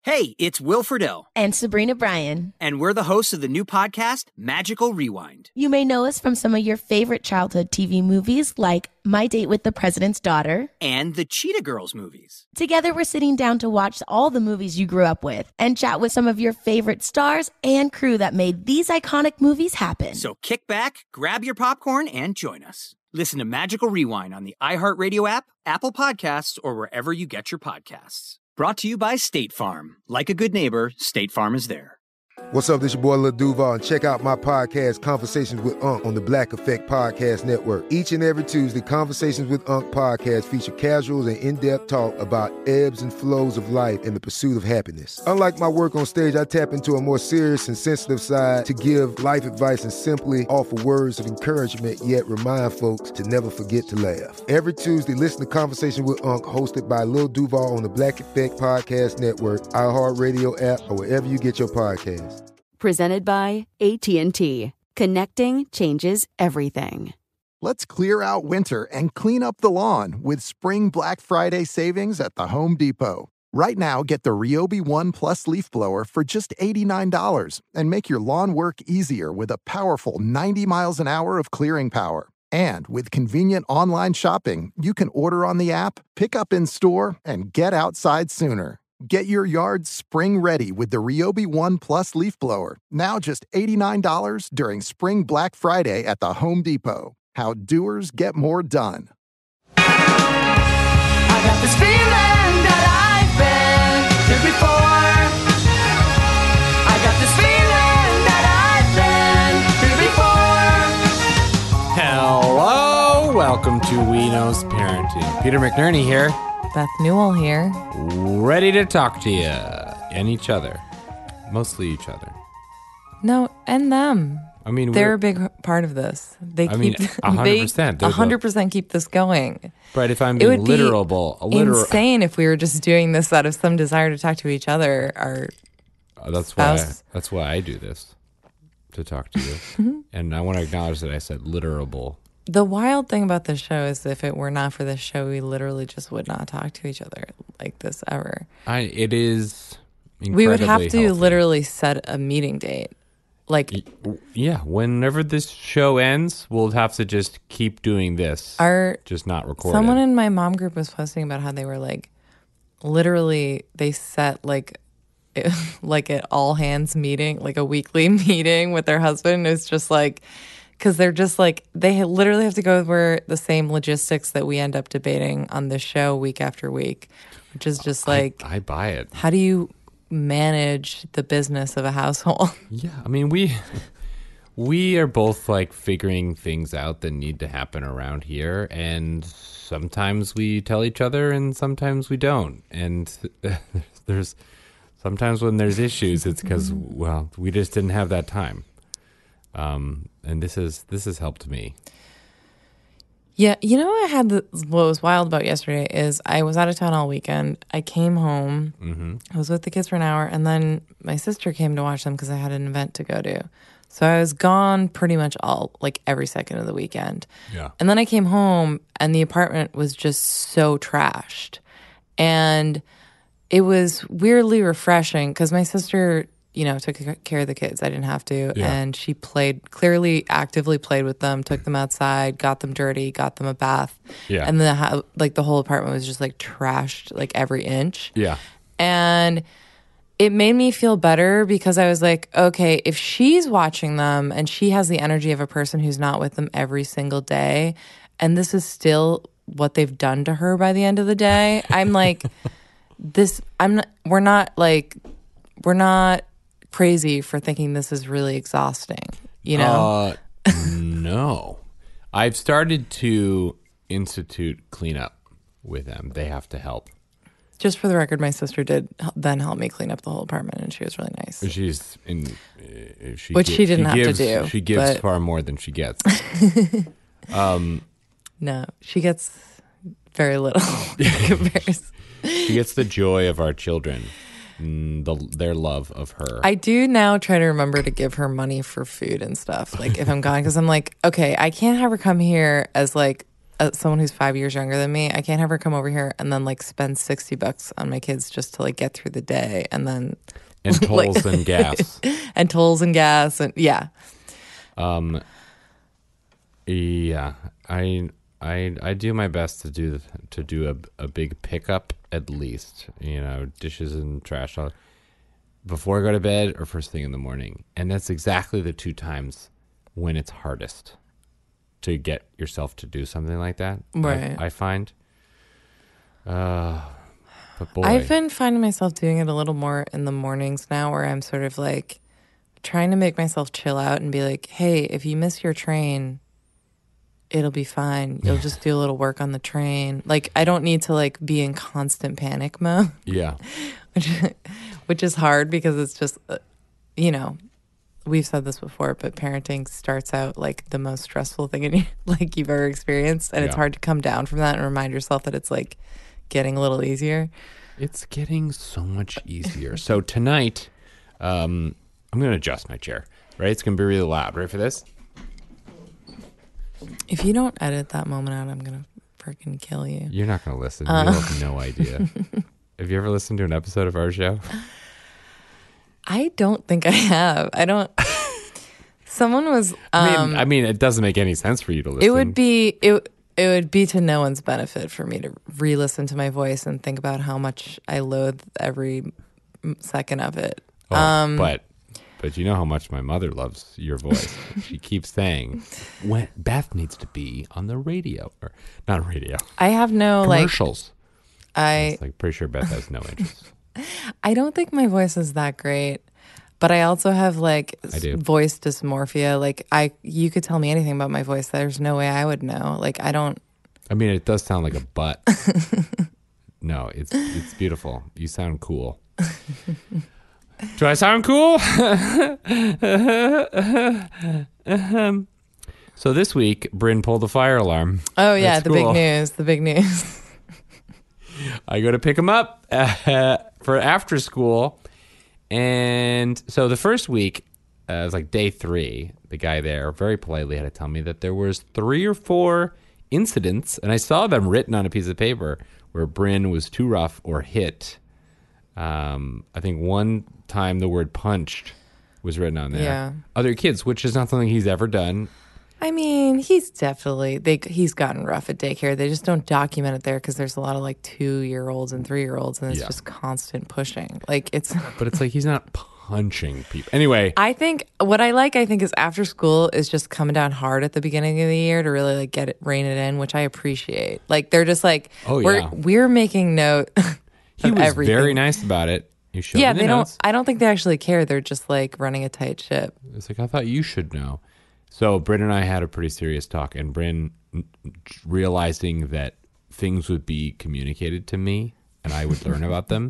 Hey, it's Will Friedle. And Sabrina Bryan. And we're the hosts of the new podcast, Magical Rewind. You may know us from some of your favorite childhood TV movies like My Date with the President's Daughter and the Cheetah Girls movies. Together, we're sitting down to watch all the movies you grew up with and chat with some of your favorite stars and crew that made these iconic movies happen. So kick back, grab your popcorn, and join us. Listen to Magical Rewind on the iHeartRadio app, Apple Podcasts, or wherever you get your podcasts. Brought to you by State Farm. Like a good neighbor, State Farm is there. What's up, this your boy Lil Duval, and check out my podcast, Conversations with Unc, on the Black Effect Podcast Network. Each and every Tuesday, Conversations with Unc podcast feature casuals and in-depth talk about ebbs and flows of life and the pursuit of happiness. Unlike my work on stage, I tap into a more serious and sensitive side to give life advice and simply offer words of encouragement, yet remind folks to never forget to laugh. Every Tuesday, listen to Conversations with Unc, hosted by Lil Duval on the Black Effect Podcast Network, iHeartRadio app, or wherever you get your podcasts. Presented by AT&T. Connecting changes everything. Let's clear out winter and clean up the lawn with Spring Black Friday savings at the Home Depot. Right now, get the Ryobi One Plus leaf blower for just $89 and make your lawn work easier with a powerful 90 miles an hour of clearing power. And with convenient online shopping, you can order on the app, pick up in store, and get outside sooner. Get your yard spring ready with the Ryobi One Plus leaf blower. Now just $89 during Spring Black Friday at the Home Depot. How doers get more done. I got this feeling that I've been here before. I got this feeling that I've been here before. Hello, welcome to We Knows Parenting. Peter McNerney here. Beth Newell here. Ready to talk to you and each other. Mostly each other. No, and them. I mean, they're a big part of this. They keep 100%. 100% keep this going. But if I'm being literal, insane if we were just doing this out of some desire to talk to each other. That's why I do this, to talk to you. And I want to acknowledge that I said literable. The wild thing about this show is if it were not for this show, we literally just would not talk to each other like this ever. It is incredibly We would have to healthy. literally set a meeting date. Yeah, whenever this show ends, we'll have to just keep doing this. Just not record Someone it. in my mom group was posting about how they were literally they set like an all hands meeting, like a weekly meeting with their husband. It's just because they're just they literally have to go over the same logistics that we end up debating on this show week after week, which is just I buy it. How do you manage the business of a household? Yeah, I mean, we are both figuring things out that need to happen around here, and sometimes we tell each other and sometimes we don't. And there's sometimes when there's issues, it's because, well, we just didn't have that time. And this has helped me. Yeah, you know what was wild about yesterday is I was out of town all weekend. I came home. Mm-hmm. I was with the kids for an hour, and then my sister came to watch them because I had an event to go to. So I was gone pretty much every second of the weekend. Yeah. And then I came home, and the apartment was just so trashed. And it was weirdly refreshing because my sister, took care of the kids. I didn't have to. Yeah. And she actively played with them, took them outside, got them dirty, got them a bath. Yeah. And the whole apartment was just trashed every inch. Yeah. And it made me feel better because I was like, okay, if she's watching them and she has the energy of a person who's not with them every single day, and this is still what they've done to her by the end of the day, I'm like, we're not crazy for thinking this is really exhausting, No. I've started to institute cleanup with them. They have to help. Just for the record, my sister did then help me clean up the whole apartment, and she was really nice. She didn't have to do. She gives far more than she gets. No, she gets very little in comparison. She gets the joy of our children. Their love of her. I do now try to remember to give her money for food and stuff, if I'm gone, because I'm like, okay, I can't have her come here as someone who's 5 years younger than me. I can't have her come over here and then like spend $60 on my kids just to like get through the day, and then And tolls like, and gas. and tolls and gas and yeah. Yeah, I do my best to do a big pickup at least. You know, dishes and trash before I go to bed or first thing in the morning, and that's exactly the two times when it's hardest to get yourself to do something like that. Right. I find. But boy, I've been finding myself doing it a little more in the mornings now, where I'm sort of like trying to make myself chill out and be like, hey, if you miss your train, it'll be fine. You'll just do a little work on the train. Like, I don't need to like be in constant panic mode. Yeah. which is hard because it's just, you know, we've said this before, but parenting starts out like the most stressful thing you've ever experienced, and it's hard to come down from that and remind yourself that it's like getting a little easier. It's getting so much easier. So tonight, I'm going to adjust my chair. Right, it's going to be really loud. Ready for this? If you don't edit that moment out, I'm going to freaking kill you. You're not going to listen. You have no idea. Have you ever listened to an episode of our show? I don't think I have. I don't. Someone was. I mean, it doesn't make any sense for you to listen. It would be to no one's benefit for me to re-listen to my voice and think about how much I loathe every second of it. But you know how much my mother loves your voice. She keeps saying, "When Beth needs to be on the radio, or not radio." I have no commercials. It's like pretty sure Beth has no interest. I don't think my voice is that great, but I also have like voice dysmorphia. Like you could tell me anything about my voice. There's no way I would know. Like I don't. I mean, it does sound like a butt. No, it's beautiful. You sound cool. Do I sound cool? So this week, Bryn pulled the fire alarm. Oh yeah, the big news. I go to pick him up for after school. And so the first week, it was like day 3. The guy there very politely had to tell me that there was 3 or 4 incidents, and I saw them written on a piece of paper, where Bryn was too rough or hit. I think one time the word punched was written on there. Yeah. Other kids, which is not something he's ever done. I mean, he's gotten rough at daycare. They just don't document it there because there's a lot of like 2-year-olds and 3-year-olds, and it's just constant pushing. Like But it's like he's not punching people. Anyway, I think what I think is after school is just coming down hard at the beginning of the year to really like rein it in, which I appreciate. Like they're just like, we're making note. He was everything. very nice about it. He showed me the notes. I don't think they actually care. They're just like running a tight ship. It's like, I thought you should know. So Bryn and I had a pretty serious talk, and Bryn, realizing that things would be communicated to me and I would learn about them,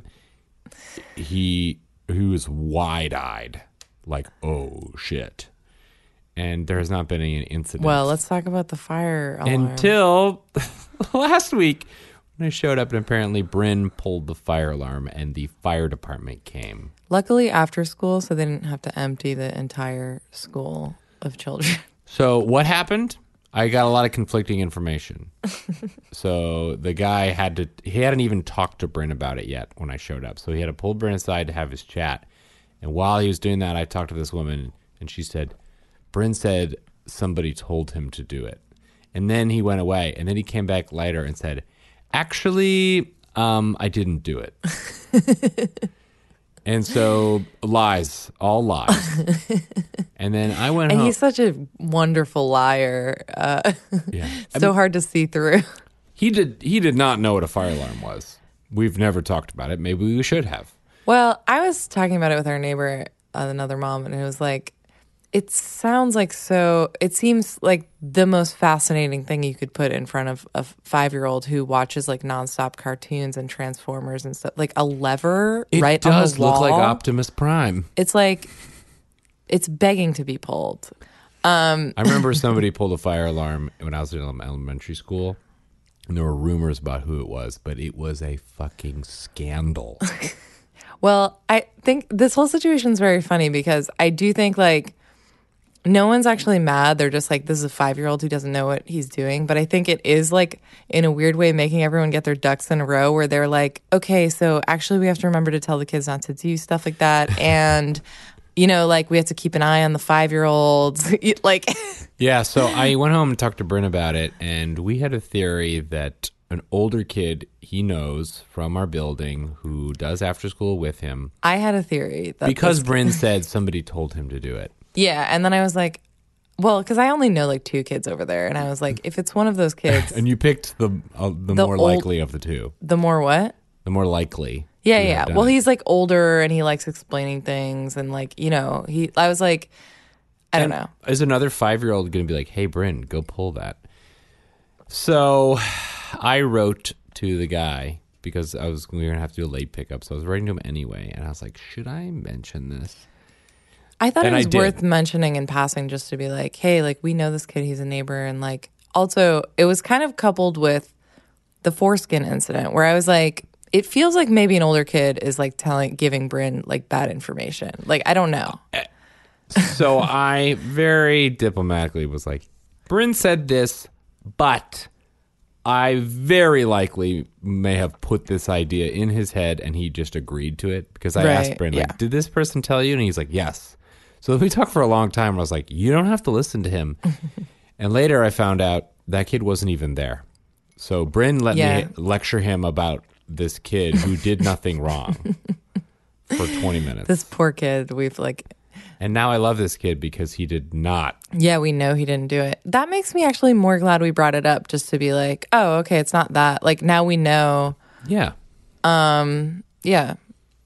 he was wide-eyed, like, oh shit. And there has not been any incident. Well, let's talk about the fire alarm. Until last week, when I showed up, and apparently Bryn pulled the fire alarm and the fire department came. Luckily after school, so they didn't have to empty the entire school of children. So what happened? I got a lot of conflicting information. So the guy he hadn't even talked to Bryn about it yet when I showed up. So he had to pull Bryn aside to have his chat. And while he was doing that, I talked to this woman, and she said, Bryn said somebody told him to do it. And then he went away, and then he came back later and said, actually, I didn't do it. And so lies, all lies. And then I went home. And he's such a wonderful liar. Yeah. Hard to see through. He did not know what a fire alarm was. We've never talked about it. Maybe we should have. Well, I was talking about it with our neighbor, another mom, and it was like, it seems like the most fascinating thing you could put in front of a 5-year-old who watches like nonstop cartoons and Transformers and stuff. Like a lever right on the wall. It does look like Optimus Prime. It's like, it's begging to be pulled. I remember somebody pulled a fire alarm when I was in elementary school, and there were rumors about who it was, but it was a fucking scandal. Well, I think this whole situation is very funny because I do think like No one's actually mad. They're just like, this is a 5-year-old who doesn't know what he's doing. But I think it is like, in a weird way, making everyone get their ducks in a row where they're like, okay, so actually we have to remember to tell the kids not to do stuff like that. And, you know, like we have to keep an eye on the 5-year-olds. Like, Yeah, so I went home and talked to Bryn about it, and we had a theory that an older kid he knows from our building who does after school with him. I had a theory. That Because Bryn said somebody told him to do it. Yeah, and then I was like, well, because I only know like 2 kids over there, and I was like, if it's one of those kids, And you picked the more likely of the two. the more what? The more likely. Yeah, to have yeah. done Well, it. he's like older, and he likes explaining things, and like, you know, I was like, I don't know. Is another 5-year-old going to be like, hey, Bryn, go pull that? So I wrote to the guy because we were going to have to do a late pickup. So I was writing to him anyway. And I was like, should I mention this? I thought And it I was did. worth mentioning in passing just to be like, hey, like we know this kid, he's a neighbor. And like, also, it was kind of coupled with the foreskin incident where I was like, it feels like maybe an older kid is like giving Bryn like bad information. Like, I don't know. So I very diplomatically was like, Bryn said this, but I very likely may have put this idea in his head and he just agreed to it because I asked Right, Bryn, like, yeah. did this person tell you? And he's like, yes. So we talked for a long time. I was like, you don't have to listen to him. And later I found out that kid wasn't even there. So Bryn let Yeah. me lecture him about this kid who did nothing wrong for 20 minutes. This poor kid, we've like, And now I love this kid because he did not. yeah, we know he didn't do it. That makes me actually more glad we brought it up just to be like, oh, okay, it's not that. Like now we know. Yeah. Yeah.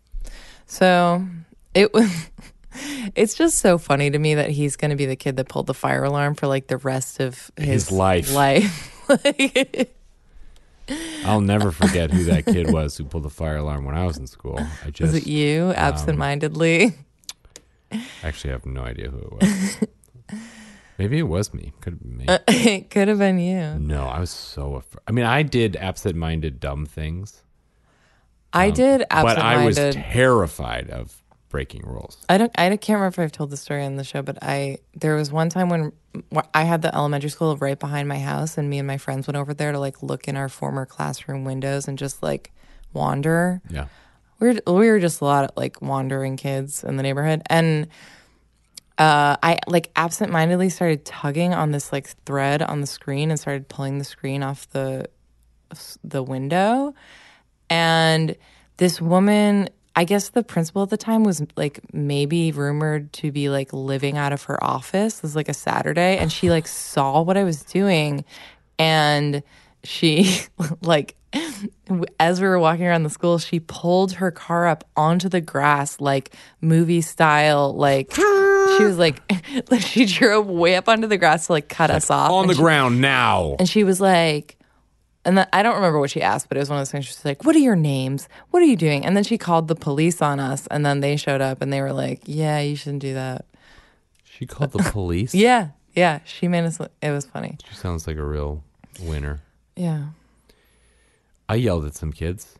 So it was. It's just so funny to me that he's going to be the kid that pulled the fire alarm for like the rest of his life. Like, I'll never forget who that kid was who pulled the fire alarm when I was in school. I just was it you, absentmindedly? actually have no idea who it was. Maybe it was me. Could have been me. It could have been you. No, I was so afraid. I mean, I did absent-minded dumb things, I did but I was absent-minded. terrified of breaking rules. I can't remember if I've told the story on the show, but there was one time when I had the elementary school right behind my house, and me and my friends went over there to like look in our former classroom windows and just like wander. Yeah. We were just a lot of like wandering kids in the neighborhood, and I like absentmindedly started tugging on this like thread on the screen and started pulling the screen off the window, and this woman, I guess the principal at the time was like maybe rumored to be like living out of her office. It was like a Saturday, and she like saw what I was doing, and she like as we were walking around the school, she pulled her car up onto the grass like movie style. Like she was like she drove way up onto the grass to like cut us off On and the she- ground now. and she was like, I don't remember what she asked, but it was one of those things. She was like, what are your names? What are you doing? And then she called the police on us, and then they showed up, and they were like, yeah, you shouldn't do that. She called the police? Yeah. She made us, it was funny. She sounds like a real winner. Yeah. I yelled at some kids.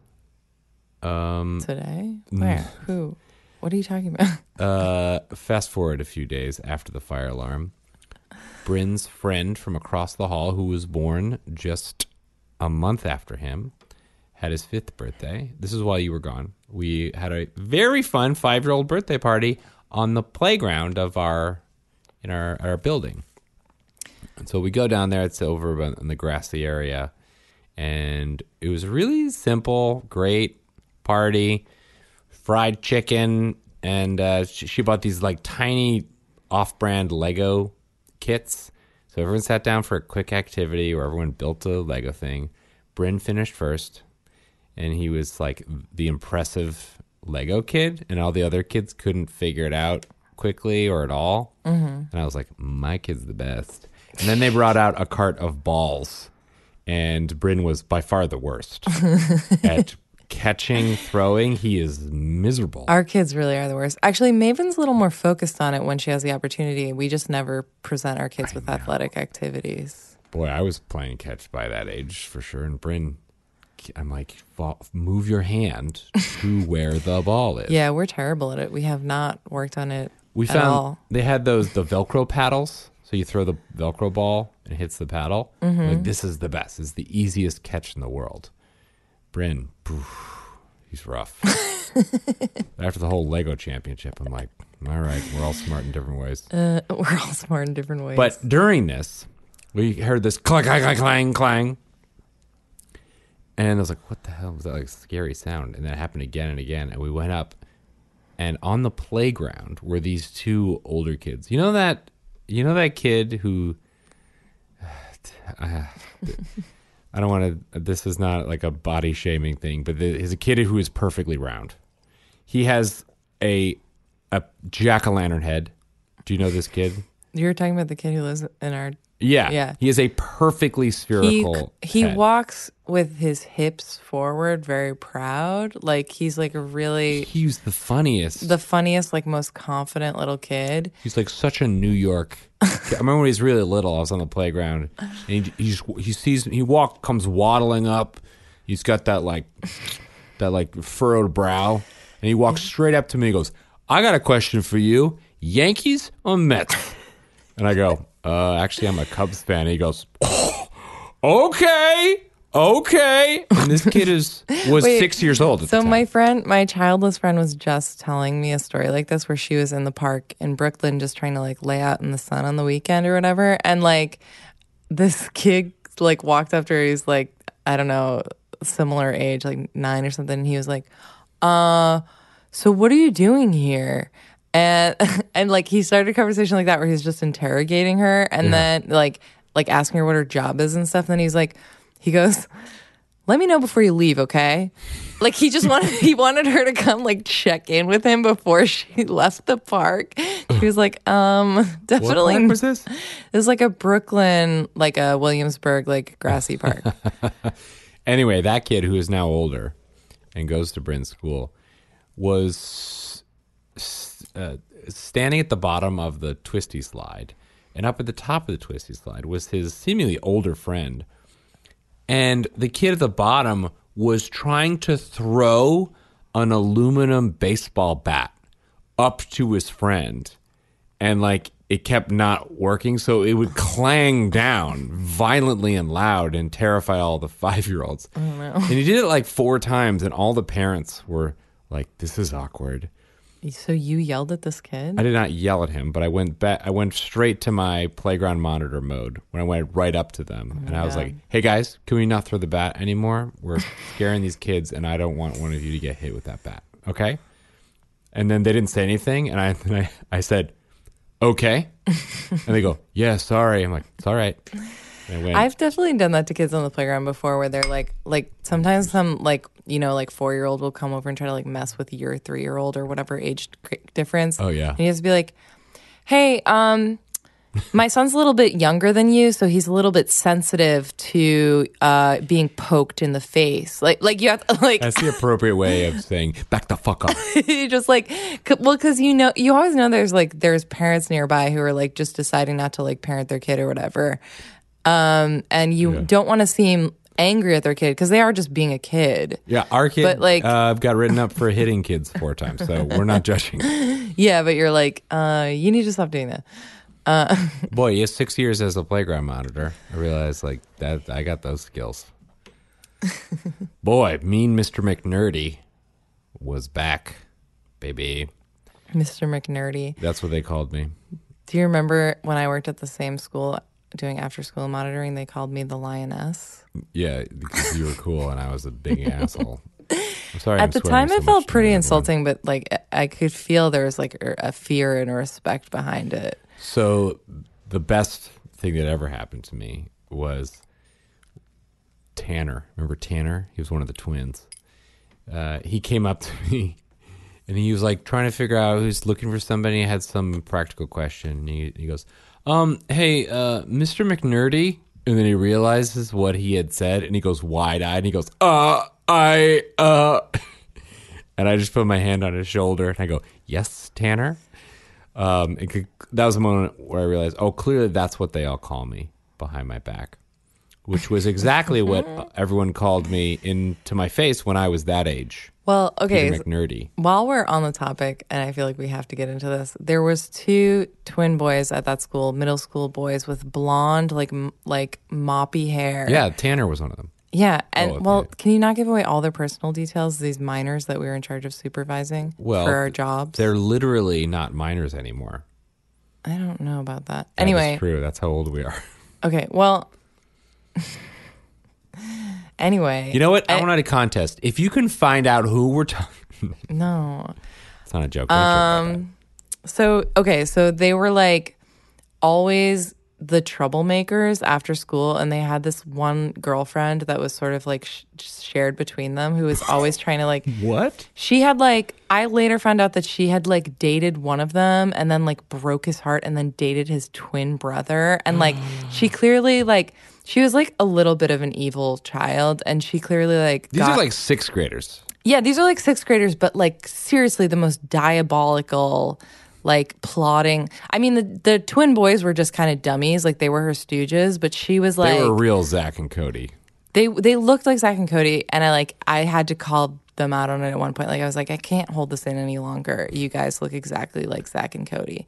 Today? Where? Who? What are you talking about? Fast forward a few days after the fire alarm. Bryn's friend from across the hall, who was born just a month after him, had his 5th birthday. This is while you were gone. We had a very fun 5-year-old birthday party on the playground of our building. And so we go down there. It's over in the grassy area. And it was really simple, great party, fried chicken. And she bought these like tiny off-brand Lego kits. So everyone sat down for a quick activity where everyone built a Lego thing. Bryn finished first, and he was like the impressive Lego kid, and all the other kids couldn't figure it out quickly or at all. And I was like, my kid's the best. And then they brought out a cart of balls, and Bryn was by far the worst at catching, throwing. He is miserable. Our kids really are the worst. Actually, Maven's a little more focused on it when she has the opportunity. We just never present our kids with athletic activities. Boy, I was playing catch by that age for sure. And Bryn, I'm like, move your hand to where the ball is. Yeah, we're terrible at it. We have not worked on it. We at found all. they had the Velcro paddles. So you throw the Velcro ball and it hits the paddle. Like, this is the best. It's the easiest catch in the world. Bryn, he's rough. After the whole Lego championship, I'm like, all right, we're all smart in different ways. We're all smart in different ways. But during this, we heard this clang, clang, clang, clang, clang. And I was like, what the hell was that? Like, scary sound. And that happened again and again. And we went up, and on the playground were these two older kids. You know that kid who I don't want to, this is not like a body shaming thing, but there's a kid who is perfectly round. He has a jack-o'-lantern head. Do you know this kid? You're talking about the kid who lives in our... Yeah. He is a perfectly spherical He head. walks with his hips forward, very proud. Like, he's like a really... He's the funniest. The funniest, like, most confident little kid. He's like such a New York. I remember when he was really little, I was on the playground, and he comes waddling up. He's got that furrowed brow, and he walks straight up to me and goes, I got a question for you. Yankees or Mets? And I go, actually, I'm a Cubs fan. And he goes, okay. And this kid was 6 years old at the time. My childless friend was just telling me a story like this where she was in the park in Brooklyn just trying to like lay out in the sun on the weekend or whatever. And like this kid like walked up to her. He's like, I don't know, similar age, like 9 or something. And he was like, so what are you doing here? And like he started a conversation like that where he's just interrogating her and then like asking her what her job is and stuff. And then he goes, let me know before you leave, okay? Like he wanted her to come like check in with him before she left the park. He was like, definitely. What park was this? It was like a Brooklyn, like a Williamsburg, like grassy park. Anyway, that kid who is now older and goes to Bryn's school was standing at the bottom of the twisty slide, and up at the top of the twisty slide was his seemingly older friend. And the kid at the bottom was trying to throw an aluminum baseball bat up to his friend. And like it kept not working, so it would clang down violently and loud and terrify all the 5-year-olds. Oh, no. And he did it like 4 times, and all the parents were like, this is awkward. So you yelled at this kid? I did not yell at him, but I went straight to my playground monitor mode when I went right up to them. And I was like, hey guys, can we not throw the bat anymore? We're scaring these kids, and I don't want one of you to get hit with that bat. Okay? And then they didn't say anything, and I said, okay. And they go, yeah, sorry. I'm like, it's all right. I've definitely done that to kids on the playground before where they're like sometimes some like 4-year-old will come over and try to like mess with your 3-year-old or whatever age difference. Oh yeah. And you have to be like, hey, my son's a little bit younger than you, so he's a little bit sensitive to being poked in the face. Like you have to, like that's the appropriate way of saying back the fuck up. Just like, well, because you always know there's parents nearby who are like just deciding not to like parent their kid or whatever. And you don't want to seem angry at their kid because they are just being a kid. Yeah, our kid, but like, I've got written up for hitting kids 4 times, so we're not judging. Yeah, but you're like, you need to stop doing that. Boy, he has 6 years as a playground monitor. I realized like that I got those skills. Boy, mean Mr. McNerdy was back, baby. Mr. McNerdy. That's what they called me. Do you remember when I worked at the same school doing after school monitoring, they called me the Lioness? Yeah, because you were cool and I was a big asshole. I'm sorry. At the time, it felt pretty insulting, but like I could feel there was like a fear and a respect behind it. So the best thing that ever happened to me was Tanner. Remember Tanner? He was one of the twins. He came up to me and he was like trying to figure out who's looking for somebody. I had some practical question. He goes, hey, Mr. McNerdy. And then he realizes what he had said and he goes wide-eyed and he goes, and I just put my hand on his shoulder and I go, yes, Tanner. That was a moment where I realized, oh, clearly that's what they all call me behind my back. which was exactly what everyone called me into my face when I was that age. Well, okay. Peter McNerdy. While we're on the topic, and I feel like we have to get into this, there was 2 twin boys at that school, middle school boys with blonde, like moppy hair. Yeah, Tanner was one of them. Yeah, and can you not give away all their personal details? These minors that we were in charge of supervising for our jobs. They're literally not minors anymore. I don't know about that. Anyway, that's true. That's how old we are. Okay, well. Anyway. You know what? I want a contest. If you can find out who we're talking. No. It's not a joke. So they were like always the troublemakers after school, and they had this one girlfriend that was sort of like shared between them who was always trying to like. What? She had like, I later found out that she had like dated one of them and then like broke his heart and then dated his twin brother. And like she clearly like. She was like a little bit of an evil child, and she clearly like These are like 6th graders. Yeah, these are like 6th graders, but like seriously the most diabolical, like plotting. I mean, the twin boys were just kind of dummies, like they were her stooges, but she was like... They were real Zach and Cody. They looked like Zach and Cody, and I had to call them out on it at one point. Like I was like, I can't hold this in any longer. You guys look exactly like Zach and Cody.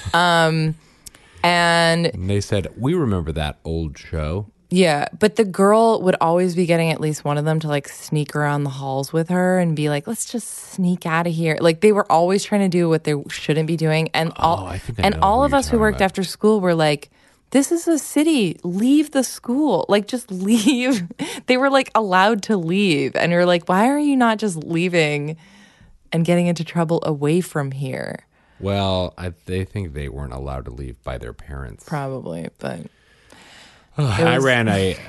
And they said, we remember that old show. Yeah, but the girl would always be getting at least one of them to like sneak around the halls with her and be like, let's just sneak out of here. Like they were always trying to do what they shouldn't be doing. And all of us who worked after school were like, this is a city. Leave the school. Like just leave. They were like allowed to leave. And you're like, why are you not just leaving and getting into trouble away from here? Well, they think they weren't allowed to leave by their parents. Probably, but... I ran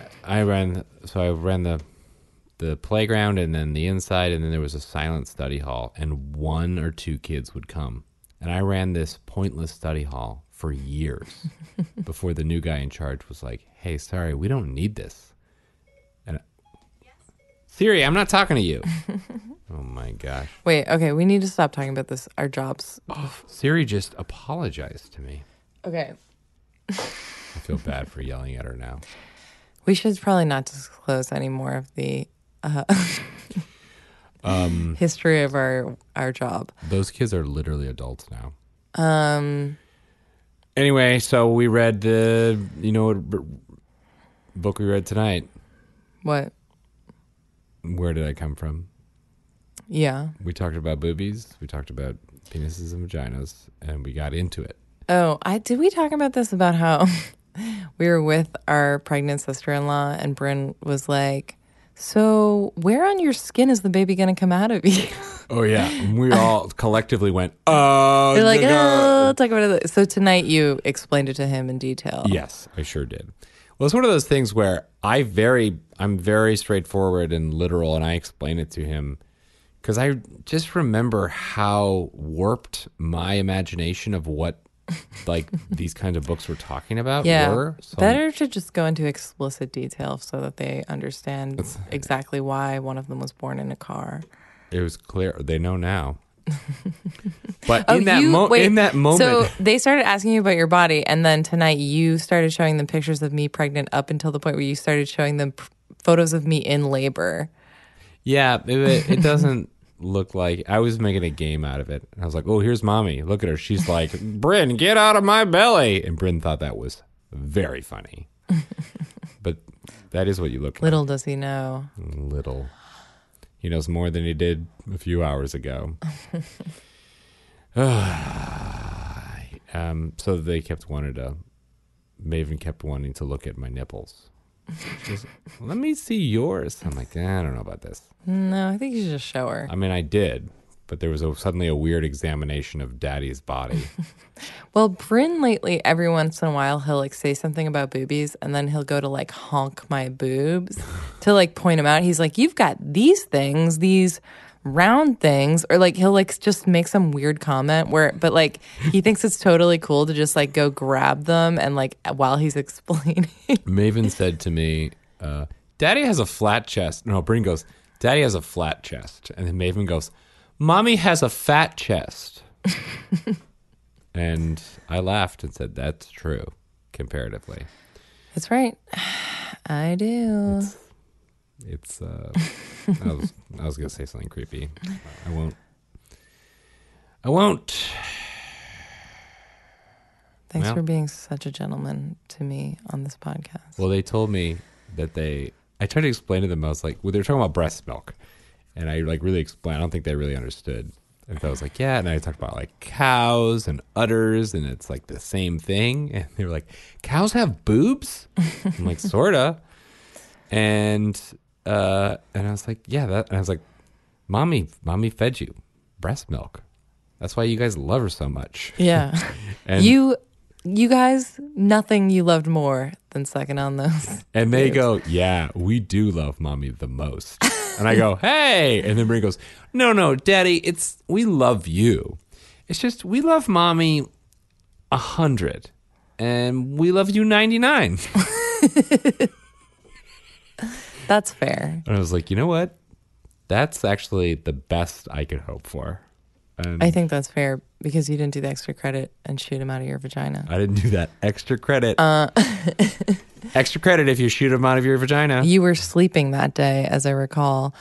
the playground and then the inside, and then there was a silent study hall, and 1 or 2 kids would come. And I ran this pointless study hall for years before the new guy in charge was like, hey, sorry, we don't need this. And Siri, I'm not talking to you. Oh my gosh. Wait, okay, we need to stop talking about this, our jobs. Siri just apologized to me. Okay. I feel bad for yelling at her now. We should probably not disclose any more of the history of our job. Those kids are literally adults now. Anyway, so we read what book we read tonight? What? Where Did I Come From? Yeah. We talked about boobies. We talked about penises and vaginas, and we got into it. Oh, did we talk about this about how we were with our pregnant sister-in-law and Bryn was like, so where on your skin is the baby going to come out of you? Oh, yeah. And we all collectively went, oh. They're like, oh, talk about it. So tonight you explained it to him in detail. Yes, I sure did. Well, it's one of those things where I'm very straightforward and literal, and I explain it to him because I just remember how warped my imagination of what like these kinds of books we're talking about were. So better to just go into explicit detail so that they understand exactly why one of them was born in a car. It was clear. They know now. But in that moment... So they started asking you about your body, and then tonight you started showing them pictures of me pregnant up until the point where you started showing them photos of me in labor. Yeah, it doesn't look like... I was making a game out of it. I was like, oh, here's mommy. Look at her. She's like, Bryn, get out of my belly. And Bryn thought that was very funny. But that is what you look like. Little does he know. Little. He knows more than he did a few hours ago. So they kept Maven kept wanting to look at my nipples. Just, let me see yours. I'm like, I don't know about this. No, I think you should just show her. I mean, I did, but there was suddenly a weird examination of Daddy's body. Well, Bryn lately, every once in a while, he'll like say something about boobies, and then he'll go to like honk my boobs to like point them out. He's like, you've got these things, these round things, or like he'll like just make some weird comment but like he thinks it's totally cool to just like go grab them and like while he's explaining. Maven said to me, Daddy has a flat chest. No, Bryn goes, Daddy has a flat chest. And then Maven goes, Mommy has a fat chest. And I laughed and said, that's true, comparatively. That's right. I do. It's I was gonna say something creepy. I won't. Thanks Well. for being such a gentleman to me on this podcast. Well, they told me that I tried to explain to them. I was like, well, they were talking about breast milk, and I like really explained. I don't think they really understood. And I was like, yeah. And I talked about like cows and udders, and it's like the same thing. And they were like, cows have boobs? I'm like, sorta. And I was like, yeah. And I was like, mommy fed you breast milk. That's why you guys love her so much. Yeah. And You guys, nothing you loved more than sucking on those. And they go, yeah, we do love mommy the most. And I go, hey. And then Bree goes, no, daddy, we love you. It's just, we love mommy 100 and we love you 99. That's fair. And I was like, you know what? That's actually the best I could hope for. And I think that's fair because you didn't do the extra credit and shoot him out of your vagina. I didn't do that. Extra credit. Extra credit if you shoot him out of your vagina. You were sleeping that day, as I recall.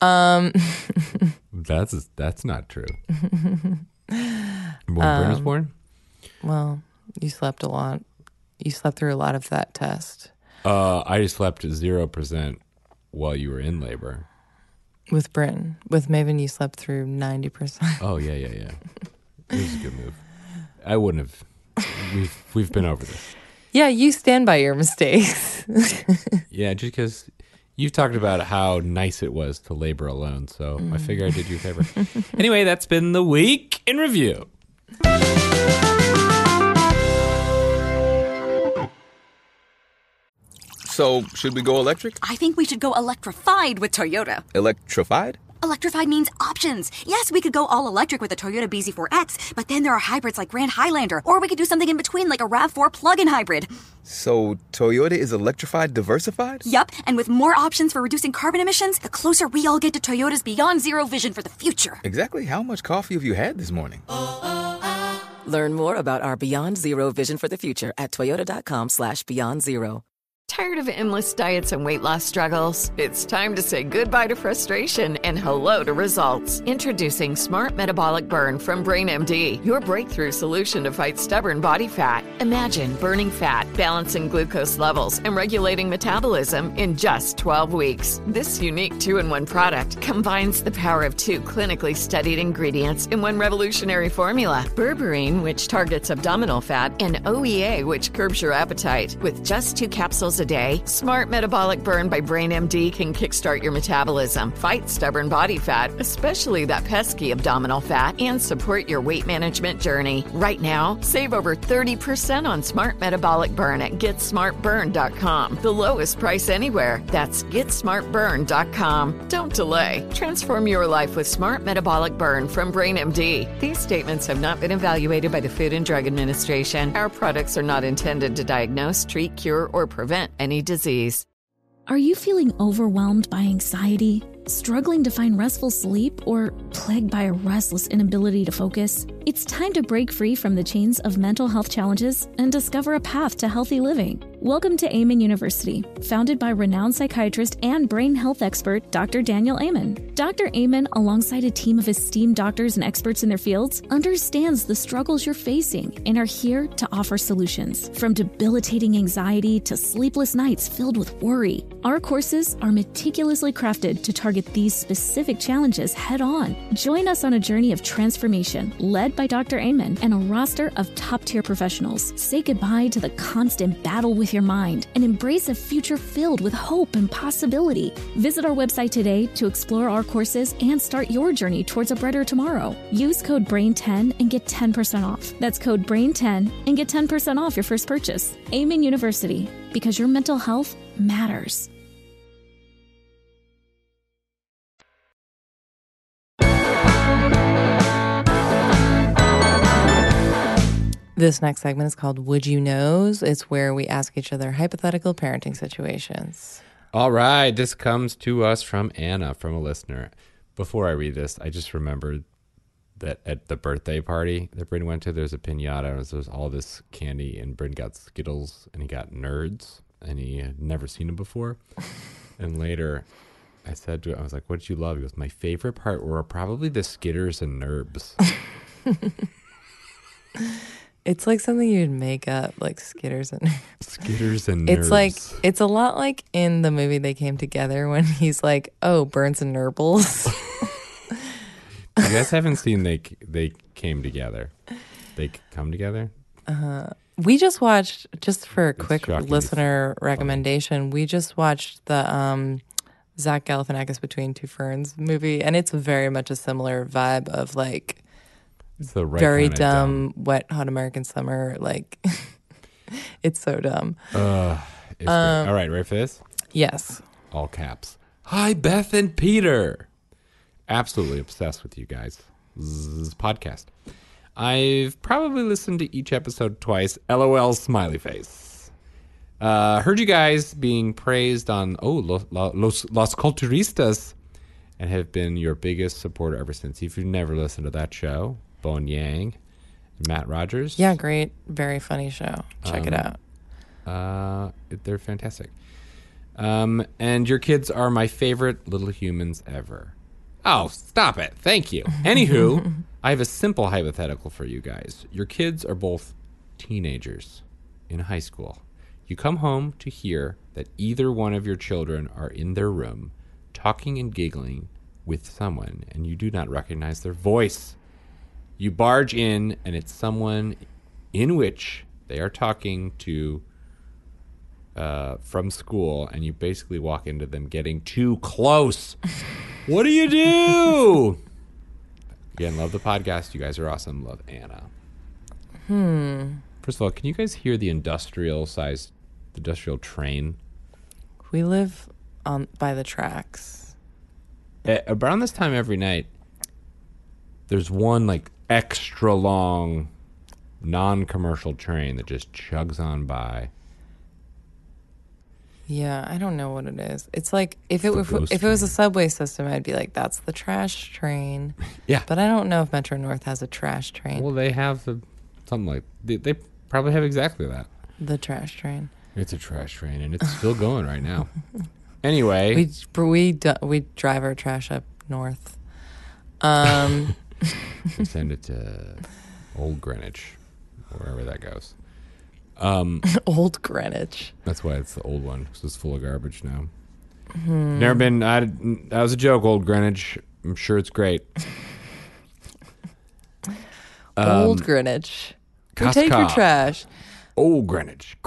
That's not true. When Bryn was born? Well, you slept a lot. You slept through a lot of that test. I just slept 0% while you were in labor. With Bryn. With Maven, you slept through 90%. Oh, yeah. It was a good move. I wouldn't have. We've been over this. Yeah, you stand by your mistakes. Yeah, just because you've talked about how nice it was to labor alone, so I figure I did you a favor. Anyway, that's been the week in review. So, should we go electric? I think we should go electrified with Toyota. Electrified? Electrified means options. Yes, we could go all electric with the Toyota BZ4X, but then there are hybrids like Grand Highlander, or we could do something in between like a RAV4 plug-in hybrid. So, Toyota is electrified diversified? Yup, and with more options for reducing carbon emissions, the closer we all get to Toyota's Beyond Zero vision for the future. Exactly how much coffee have you had this morning? Learn more about our Beyond Zero vision for the future at toyota.com/Beyond Zero. Tired of endless diets and weight loss struggles? It's time to say goodbye to frustration and hello to results. Introducing Smart Metabolic Burn from BrainMD, your breakthrough solution to fight stubborn body fat. Imagine burning fat, balancing glucose levels, and regulating metabolism in just 12 weeks. This unique 2-in-1 product combines the power of 2 clinically studied ingredients in one revolutionary formula. Berberine, which targets abdominal fat, and OEA, which curbs your appetite. With just 2 capsules a day, Smart Metabolic Burn by BrainMD can kickstart your metabolism, fight stubborn body fat, especially that pesky abdominal fat, and support your weight management journey. Right now, save over 30% on Smart Metabolic Burn at GetSmartBurn.com. The lowest price anywhere. That's GetSmartBurn.com. Don't delay. Transform your life with Smart Metabolic Burn from BrainMD. These statements have not been evaluated by the Food and Drug Administration. Our products are not intended to diagnose, treat, cure, or prevent any disease. Are you feeling overwhelmed by anxiety, struggling to find restful sleep, or plagued by a restless inability to focus? It's time to break free from the chains of mental health challenges and discover a path to healthy living. Welcome to Amen University, founded by renowned psychiatrist and brain health expert Dr. Daniel Amen. Dr. Amen, alongside a team of esteemed doctors and experts in their fields, understands the struggles you're facing and are here to offer solutions. From debilitating anxiety to sleepless nights filled with worry, our courses are meticulously crafted to target these specific challenges head on. Join us on a journey of transformation led by Dr. Amen and a roster of top-tier professionals. Say goodbye to the constant battle with your mind and embrace a future filled with hope and possibility. Visit our website today to explore our courses and start your journey towards a brighter tomorrow. Use code BRAIN10 and get 10% off. That's code BRAIN10 and get 10% off your first purchase. Amen University, because your mental health matters. This next segment is called Would You Knows? It's where we ask each other hypothetical parenting situations. All right, this comes to us from Anna, from a listener. Before I read this, I just remembered that at the birthday party that Bryn went to, there's a piñata, and there's all this candy, and Bryn got Skittles, and he got Nerds. and he had never seen them before. And later, I said to him, I was like, what did you love? He goes, my favorite part were probably the skitters and nerbs. It's like something you'd make up, like skitters and Skitters and nerbs. It's like, it's a lot like in the movie They Came Together when he's like, oh, burns and nurbles. You guys haven't seen They Came Together. They Come Together? We just watched, just for a quick shockingly listener recommendation, we just watched the Zach Galifianakis Between Two Ferns movie, and it's very much a similar vibe of like It's the right very kinda dumb, wet, hot American summer. Like, it's so dumb. It's great. All right, ready for this? Yes. All caps. Hi, Beth and Peter. Absolutely obsessed with you guys. This podcast. I've probably listened to each episode twice. LOL smiley face. Heard you guys being praised on Los Culturistas and have been your biggest supporter ever since. If you've never listened to that show, Bowen Yang, Matt Rogers. Yeah, great. Very funny show. Check it out. They're fantastic. And your kids are my favorite little humans ever. Oh, stop it. Thank you. Anywho, I have a simple hypothetical for you guys. Your kids are both teenagers in high school. You come home to hear that either one of your children are in their room talking and giggling with someone, and you do not recognize their voice. You barge in, and it's someone in which they are talking to from school, and you basically walk into them getting too close. What do you do? Again, love the podcast. You guys are awesome. Love, Anna. First of all, can you guys hear the industrial train? We live by the tracks. Around this time every night, there's one like extra long, non-commercial train that just chugs on by. Yeah, I don't know what it is. It's like if it was a subway system, I'd be like, that's the trash train. Yeah. But I don't know if Metro North has a trash train. Well, they have something like they probably have exactly that. The trash train. It's a trash train, and it's still going right now. Anyway, we drive our trash up north. We send it to Old Greenwich, wherever that goes. Old Greenwich. That's why it's the old one, because it's full of garbage now. Never been. That was a joke, Old Greenwich. I'm sure it's great. Old Greenwich. We Costco. take your trash. Old Greenwich.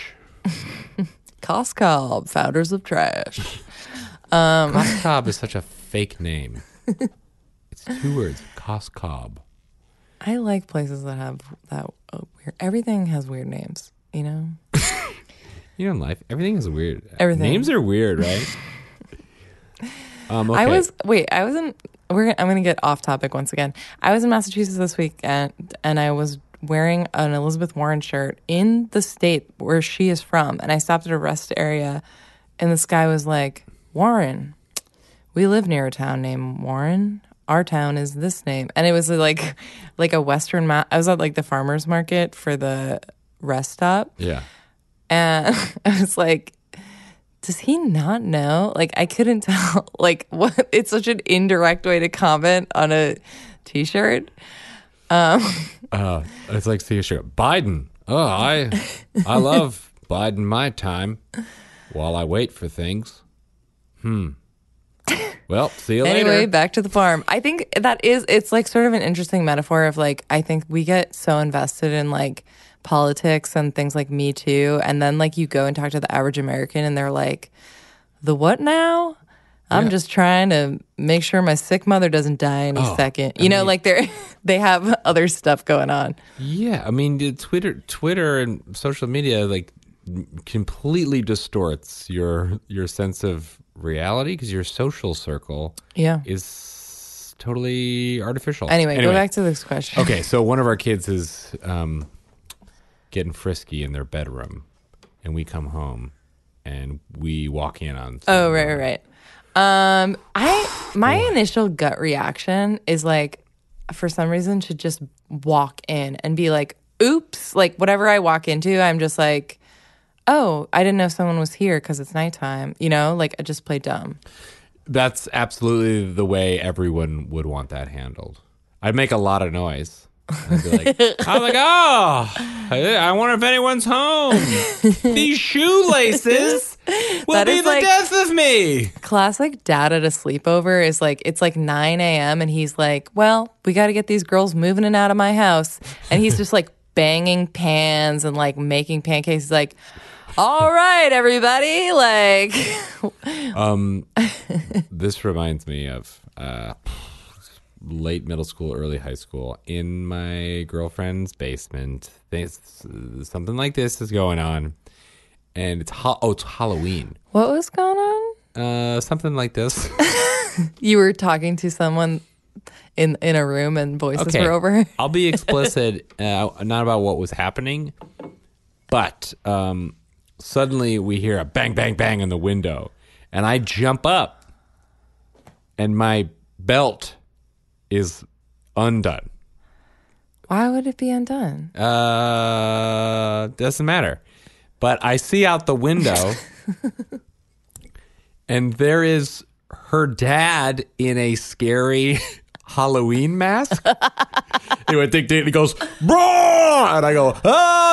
Costco, founders of trash. Costco is such a fake name. It's 2 words. Costco. I like places that have that weird. Everything has weird names, you know? You know, in life, everything is weird. Everything. Names are weird, right? Okay. I was in. I'm going to get off topic once again. I was in Massachusetts this week, and I was wearing an Elizabeth Warren shirt in the state where she is from, and I stopped at a rest area, and this guy was like, "Warren, we live near a town named Warren. Our town is this name." And it was like a Western I was at like the farmer's market for the rest stop. Yeah. And I was like, does he not know? Like, I couldn't tell. Like, what? It's such an indirect way to comment on a T-shirt. It's like T-shirt. Biden. Oh, I love Biden my time while I wait for things. Well, see you later. Anyway, back to the farm. I think it's like sort of an interesting metaphor of like, I think we get so invested in like politics and things like Me Too. And then like you go and talk to the average American and they're like, the what now? I'm just trying to make sure my sick mother doesn't die any second. You know, like they have other stuff going on. Yeah. I mean, Twitter and social media like completely distorts your sense of reality because your social circle is totally artificial. Anyway, go back to this question. Okay, so one of our kids is getting frisky in their bedroom, and we come home and we walk in on. Oh, right. My initial gut reaction is like, for some reason, should just walk in and be like, oops, like whatever I walk into, I'm just like, oh, I didn't know someone was here because it's nighttime. You know, like I just play dumb. That's absolutely the way everyone would want that handled. I'd make a lot of noise. I'd be like, oh, I wonder if anyone's home. These shoelaces will be the death of me. Classic dad at a sleepover is like, it's like 9 a.m. and he's like, well, we got to get these girls moving in and out of my house. And he's just like banging pans and like making pancakes. He's like, all right, everybody. Like, this reminds me of late middle school, early high school. In my girlfriend's basement, something like this is going on, and it's Halloween. What was going on? Something like this. You were talking to someone in a room, and voices were over. I'll be explicit, not about what was happening, but suddenly we hear a bang, bang, bang in the window, and I jump up, and my belt is undone. Why would it be undone? Doesn't matter. But I see out the window and there is her dad in a scary Halloween mask. He went ding, ding, and he goes, bro! And I go,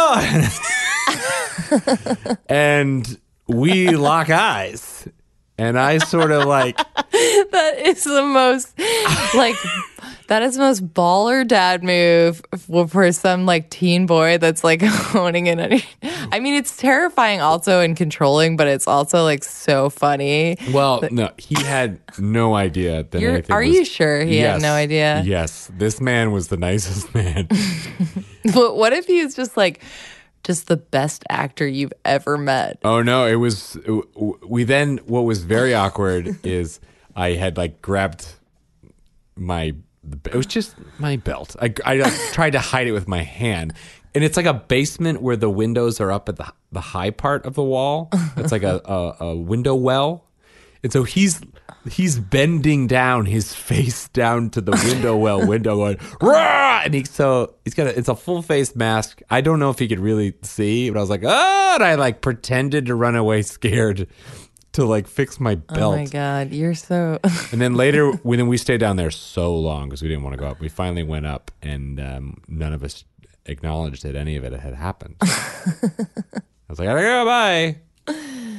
oh! And we lock eyes. And I sort of like... That is the most, like, that is the most baller dad move for some, like, teen boy that's, like, honing in on... I mean, it's terrifying also and controlling, but it's also, like, so funny. Well, no, he had no idea that anything Are was... you sure he had no idea? Yes. This man was the nicest man. But what if he was just, like... just the best actor you've ever met? Oh, no, it was... what was very awkward is I had, like, grabbed it was just my belt. I like, tried to hide it with my hand. And it's like a basement where the windows are up at the high part of the wall. It's like a window well. And so he's bending down, his face down to the window going, rah! And it's a full face mask. I don't know if he could really see, but I was like, oh, and I like pretended to run away scared to like fix my belt. Oh my God, you're so... And then later, when we stayed down there so long because we didn't want to go up, we finally went up and none of us acknowledged that any of it had happened. I was like, I gotta go, bye.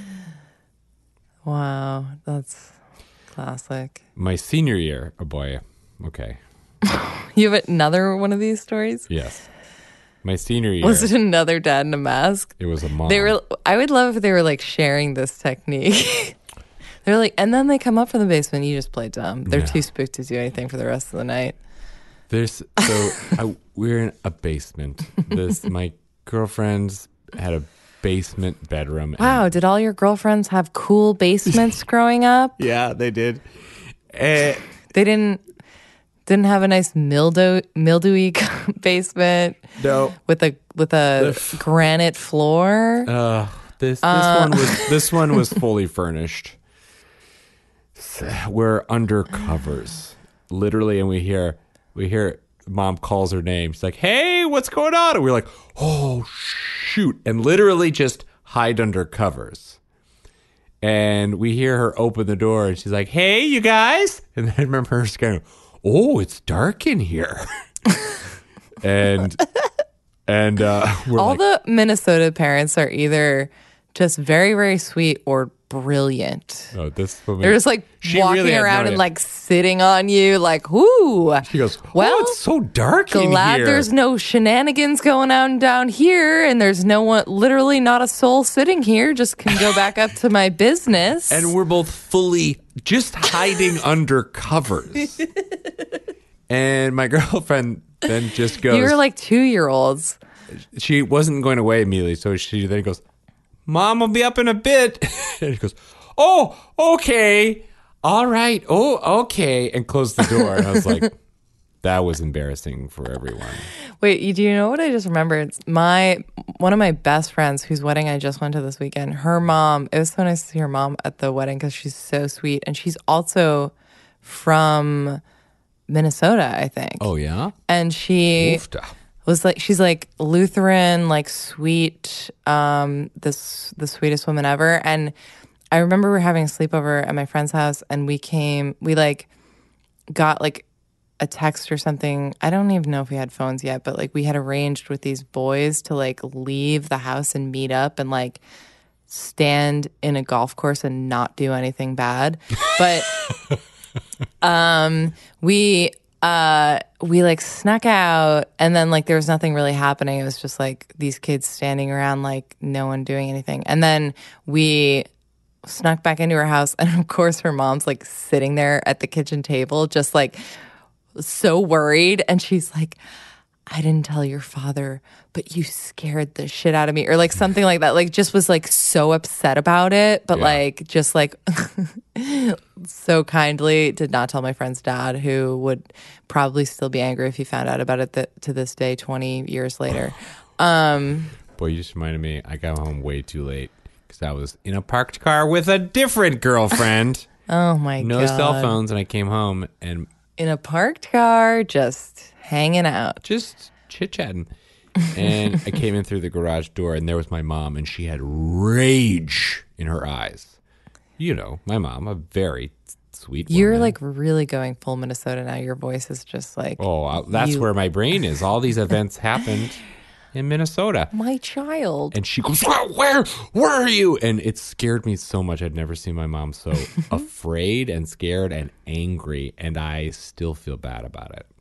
Wow, that's classic. My senior year, oh boy, okay. You have another one of these stories? Yes. My senior year. Was it another dad in a mask? It was a mom. I would love if they were like sharing this technique. They're like, and then they come up from the basement, you just play dumb. They're too spooked to do anything for the rest of the night. We're in a basement. My girlfriends had a basement bedroom. Wow, did all your girlfriends have cool basements growing up? Yeah, they did. They didn't have a nice mildewy basement. No, with a granite floor. This one was fully furnished. We're under covers, literally, and we hear mom calls her name. She's like, "Hey, what's going on?" And we're like, "Oh shoot!" And literally just hide under covers. And we hear her open the door, and she's like, "Hey, you guys!" And I remember her just going, "Oh, it's dark in here." and we're all like, the Minnesota parents are either just very, very sweet or brilliant. Oh, this woman, they're just like walking really around and like sitting on you, like, "Ooh." She goes, "Well, it's so dark in here. Glad there's no shenanigans going on down here, and there's no one, literally not a soul sitting here. Just can go back up to my business." And we're both fully just hiding under covers. And my girlfriend then just goes, "You were like 2-year-olds." She wasn't going away immediately, so she then goes, "Mom will be up in a bit." And she goes, "Oh, okay. All right. Oh, okay." And closed the door. And I was like, that was embarrassing for everyone. Wait, do you know what I just remembered? One of my best friends whose wedding I just went to this weekend, her mom, it was so nice to see her mom at the wedding because she's so sweet. And she's also from Minnesota, I think. Oh, yeah? And she was like, she's like Lutheran, like sweet, the sweetest woman ever. And I remember we were having a sleepover at my friend's house, and we like got like a text or something. I don't even know if we had phones yet, but like we had arranged with these boys to like leave the house and meet up and like stand in a golf course and not do anything bad. But we like snuck out, and then like there was nothing really happening. It was just like these kids standing around, like no one doing anything. And then we snuck back into her house, and of course her mom's like sitting there at the kitchen table just like so worried, and she's like, I didn't tell your father, but you scared the shit out of me, or like something like that. Like just was like so upset about it, but like just like so kindly did not tell my friend's dad, who would probably still be angry if he found out about it to this day 20 years later. Boy, you just reminded me, I got home way too late because I was in a parked car with a different girlfriend. Oh my God. No cell phones, and I came home and in a parked car, just hanging out. Just chit-chatting. And I came in through the garage door, and there was my mom, and she had rage in her eyes. You know, my mom, a very sweet woman. You're like really going full Minnesota now. Your voice is just like... Oh, that's where my brain is. All these events happened in Minnesota. My child. And she goes, where are you? And it scared me so much. I'd never seen my mom so afraid and scared and angry, and I still feel bad about it.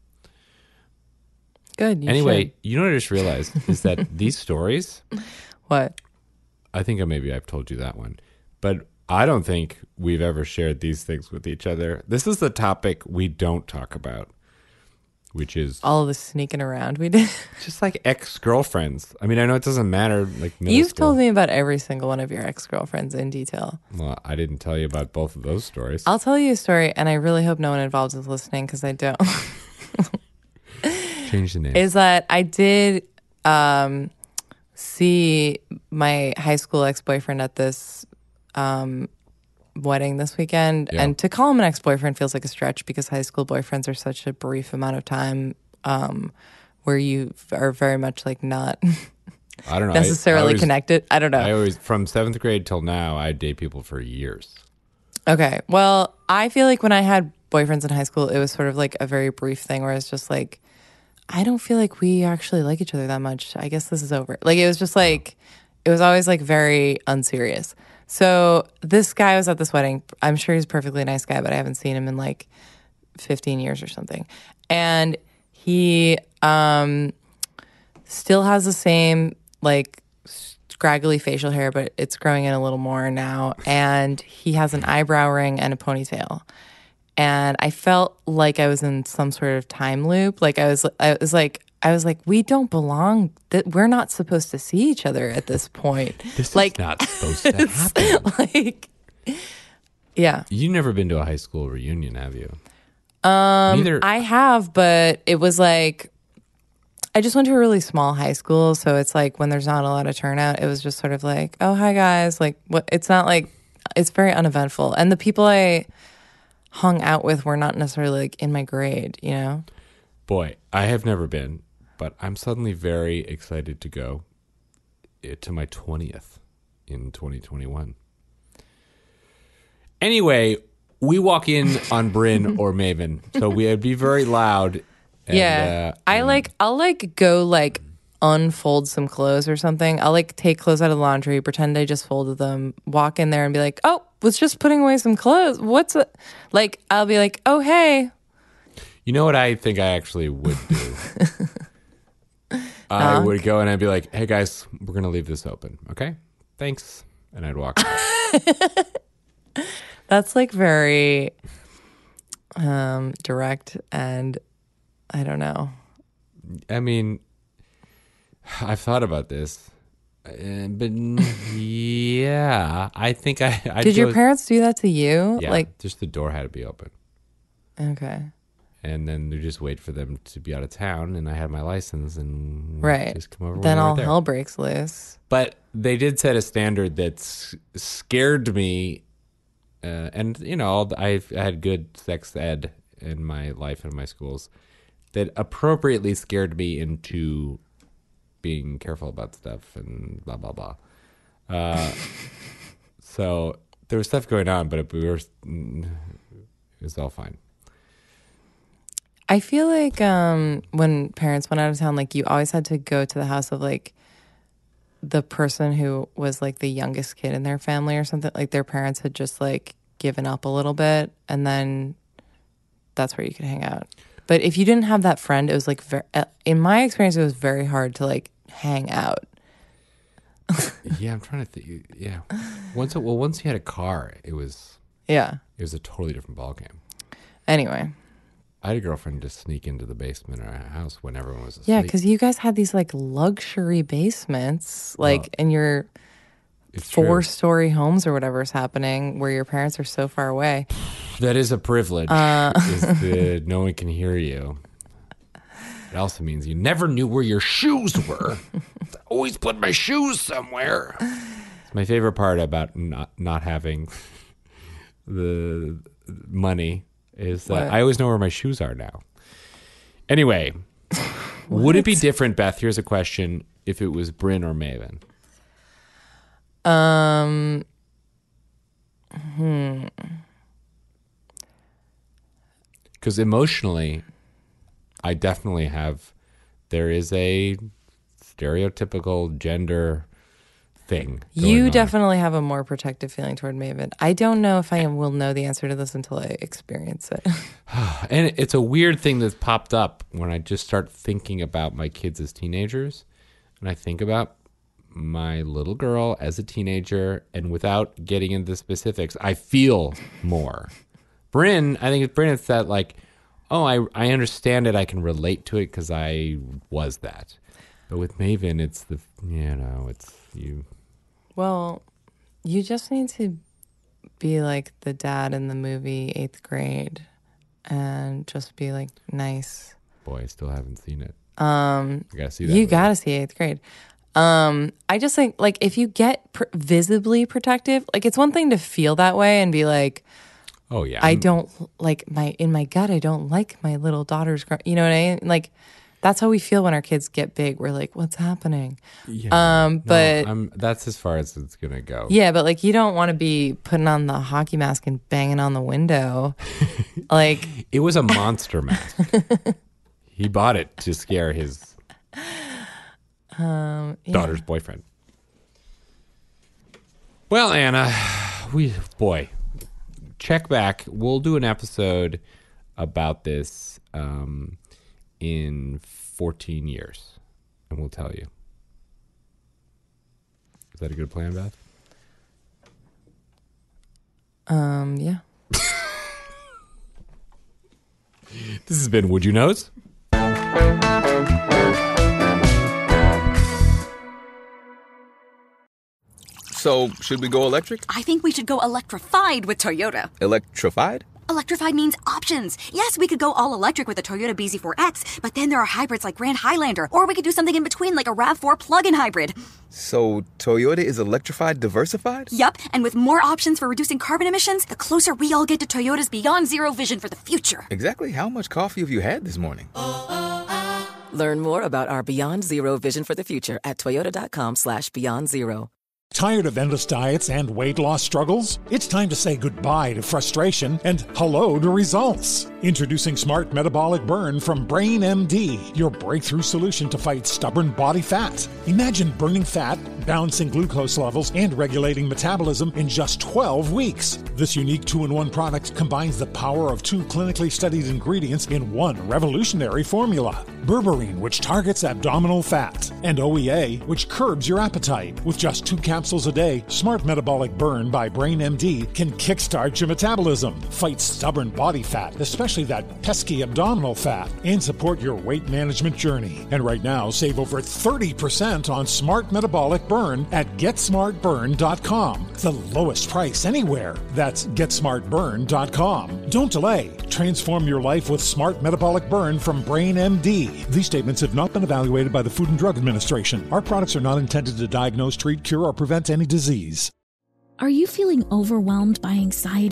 Good. Anyway, you know what I just realized is that these stories... What? I think maybe I've told you that one. But I don't think we've ever shared these things with each other. This is the topic we don't talk about, which is... all of the sneaking around we did. Just like ex-girlfriends. I mean, I know it doesn't matter. Like You've told me about every single one of your ex-girlfriends in detail. Well, I didn't tell you about both of those stories. I'll tell you a story, and I really hope no one involved is listening because I don't. Change the name. Is that I did see my high school ex-boyfriend at this wedding this weekend. Yeah. And to call him an ex-boyfriend feels like a stretch because high school boyfriends are such a brief amount of time where you are very much like not I don't know, necessarily connected. I don't know. I always, from 7th grade till now, I date people for years. Okay. Well, I feel like when I had boyfriends in high school, it was sort of like a very brief thing where it's just like, I don't feel like we actually like each other that much. I guess this is over. Like, it was just like, it was always like very unserious. So this guy was at this wedding. I'm sure he's a perfectly nice guy, but I haven't seen him in like 15 years or something. And he still has the same like scraggly facial hair, but it's growing in a little more now. And he has an eyebrow ring and a ponytail. And I felt like I was in some sort of time loop. Like I was like, we don't belong. That we're not supposed to see each other at this point. This like, is not supposed to happen. Like, yeah. You've never been to a high school reunion, have you? Neither. I have, but it was like, I just went to a really small high school, so it's like when there's not a lot of turnout, it was just sort of like, oh, hi guys. Like, what? It's not like, it's very uneventful, and the people I hung out with were not necessarily like in my grade, you know? Boy, I have never been, but I'm suddenly very excited to go to my 20th in 2021. Anyway, we walk in on Bryn or Maven, so we'd be very loud. And, yeah, I'll go like unfold some clothes or something. I'll like take clothes out of the laundry, pretend I just folded them, walk in there and be like, oh, was just putting away some clothes. What's it? Like, I'll be like, oh, hey. You know what I think I actually would do? I would go and I'd be like, hey guys, we're going to leave this open. Okay? Thanks. And I'd walk out. That's like very direct, and I don't know. I mean, I've thought about this, but yeah, I think I did your parents do that to you? Yeah, like, just the door had to be open. Okay. And then you just wait for them to be out of town, and I had my license, and right. just come over. Then all there. hell breaks loose. But they did set a standard that scared me, and you know, I had good sex ed in my life and my schools. that appropriately scared me into being careful about stuff and blah, blah, blah. So there was stuff going on, but it was all fine. I feel like when parents went out of town, like you always had to go to the house of like the person who was like the youngest kid in their family or something. Like their parents had just like given up a little bit, and then that's where you could hang out. But if you didn't have that friend, it was like in my experience, it was very hard to like hang out. Yeah, I'm trying to think. Yeah, once you had a car, it was a totally different ballgame. Anyway, I had a girlfriend just sneak into the basement of our house when everyone was asleep. Yeah, because you guys had these like luxury basements, like in your 4-story homes or whatever is happening, where your parents are so far away. That is a privilege. Is that no one can hear you. It also means you never knew where your shoes were. I always put my shoes somewhere. It's my favorite part about not having the money is that I always know where my shoes are now. Anyway, would it be different, Beth? Here's a question: if it was Bryn or Maven? Because emotionally, I definitely have. There is a stereotypical gender thing. You definitely have a more protective feeling toward Maven. I don't know if I will know the answer to this until I experience it. And it's a weird thing that's popped up when I just start thinking about my kids as teenagers. And I think about my little girl as a teenager, and without getting into the specifics, I feel more. Bryn, I think it's that like, oh, I understand it. I can relate to it because I was that. But with Maven, it's it's you. Well, you just need to be like the dad in the movie 8th Grade and just be like nice. Boy, I still haven't seen it. I gotta see that. You gotta see 8th Grade. I just think like if you get visibly protective, like it's one thing to feel that way and be like, oh yeah, I don't like in my gut, I don't like my little daughter's, you know what I mean? Like that's how we feel when our kids get big. We're like, what's happening? Yeah, but that's as far as it's gonna go. Yeah, but like you don't want to be putting on the hockey mask and banging on the window. Like it was a monster mask. He bought it to scare his daughter's boyfriend. Well, Anna, check back. We'll do an episode about this in 14 years, and we'll tell you. Is that a good plan, Beth? Yeah. This has been Would You Knows? So, should we go electric? I think we should go electrified with Toyota. Electrified? Electrified means options. Yes, we could go all electric with the Toyota BZ4X, but then there are hybrids like Grand Highlander, or we could do something in between like a RAV4 plug-in hybrid. So, Toyota is electrified diversified? Yup, and with more options for reducing carbon emissions, the closer we all get to Toyota's Beyond Zero vision for the future. Exactly how much coffee have you had this morning? Learn more about our Beyond Zero vision for the future at toyota.com/Beyond Zero. Tired of endless diets and weight loss struggles? It's time to say goodbye to frustration and hello to results. Introducing Smart Metabolic Burn from Brain MD, your breakthrough solution to fight stubborn body fat. Imagine burning fat, balancing glucose levels, and regulating metabolism in just 12 weeks. This unique 2-in-1 product combines the power of 2 clinically studied ingredients in one revolutionary formula. Berberine, which targets abdominal fat, and OEA, which curbs your appetite. With just 2 capsules a day, Smart Metabolic Burn by Brain MD can kickstart your metabolism, fight stubborn body fat, especially that pesky abdominal fat, and support your weight management journey. And right now, save over 30% on Smart Metabolic Burn at GetSmartBurn.com. The lowest price anywhere. That's GetSmartBurn.com. Don't delay. Transform your life with Smart Metabolic Burn from Brain MD. These statements have not been evaluated by the Food and Drug Administration. Our products are not intended to diagnose, treat, cure, or prevent any disease. Are you feeling overwhelmed by anxiety?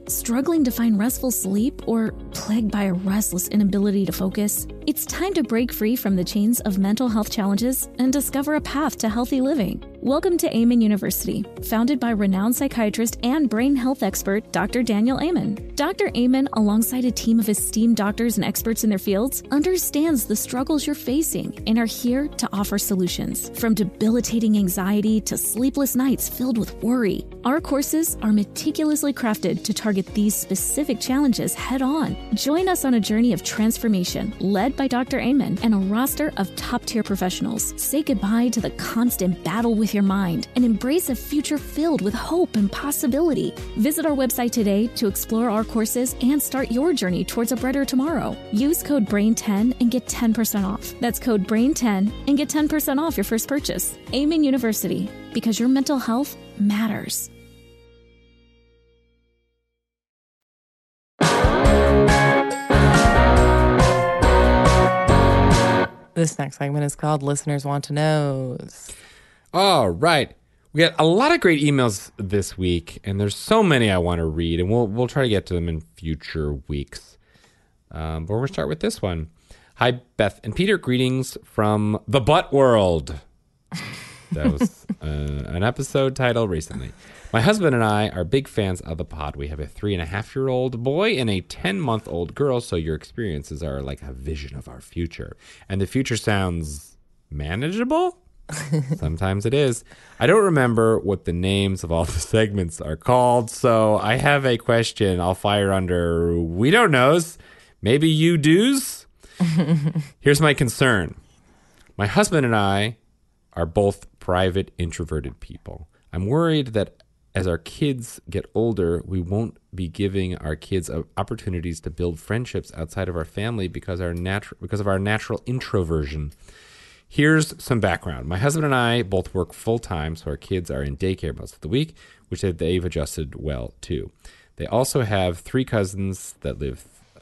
Struggling to find restful sleep or plagued by a restless inability to focus? It's time to break free from the chains of mental health challenges and discover a path to healthy living. Welcome to Amen University, founded by renowned psychiatrist and brain health expert Dr. Daniel Amen. Dr. Amen, alongside a team of esteemed doctors and experts in their fields, understands the struggles you're facing and are here to offer solutions. From debilitating anxiety to sleepless nights filled with worry, our courses are meticulously crafted to target these specific challenges head on. Join us on a journey of transformation led by Dr. Amen and a roster of top-tier professionals. Say goodbye to the constant battle with your mind and embrace a future filled with hope and possibility. Visit our website today to explore our courses and start your journey towards a brighter tomorrow. Use code BRAIN10 and get 10% off. That's code BRAIN10 and get 10% off your first purchase. Amen University, because your mental health matters. This next segment is called Listeners Want to Knows. All right. We got a lot of great emails this week, and there's so many I want to read, and we'll try to get to them in future weeks. But we're going to start with this one. Hi, Beth and Peter. Greetings from the Butt World. That was an episode title recently. My husband and I are big fans of the pod. We have a 3.5-year-old boy and a 10-month-old girl, so your experiences are like a vision of our future. And the future sounds manageable? Sometimes it is. I don't remember what the names of all the segments are called, so I have a question I'll fire under we don't knows. Maybe you do's? Here's my concern. My husband and I are both private, introverted people. I'm worried that as our kids get older, we won't be giving our kids opportunities to build friendships outside of our family because of our natural introversion. Here's some background. My husband and I both work full-time, so our kids are in daycare most of the week, which they've adjusted well to. They also have 3 cousins that live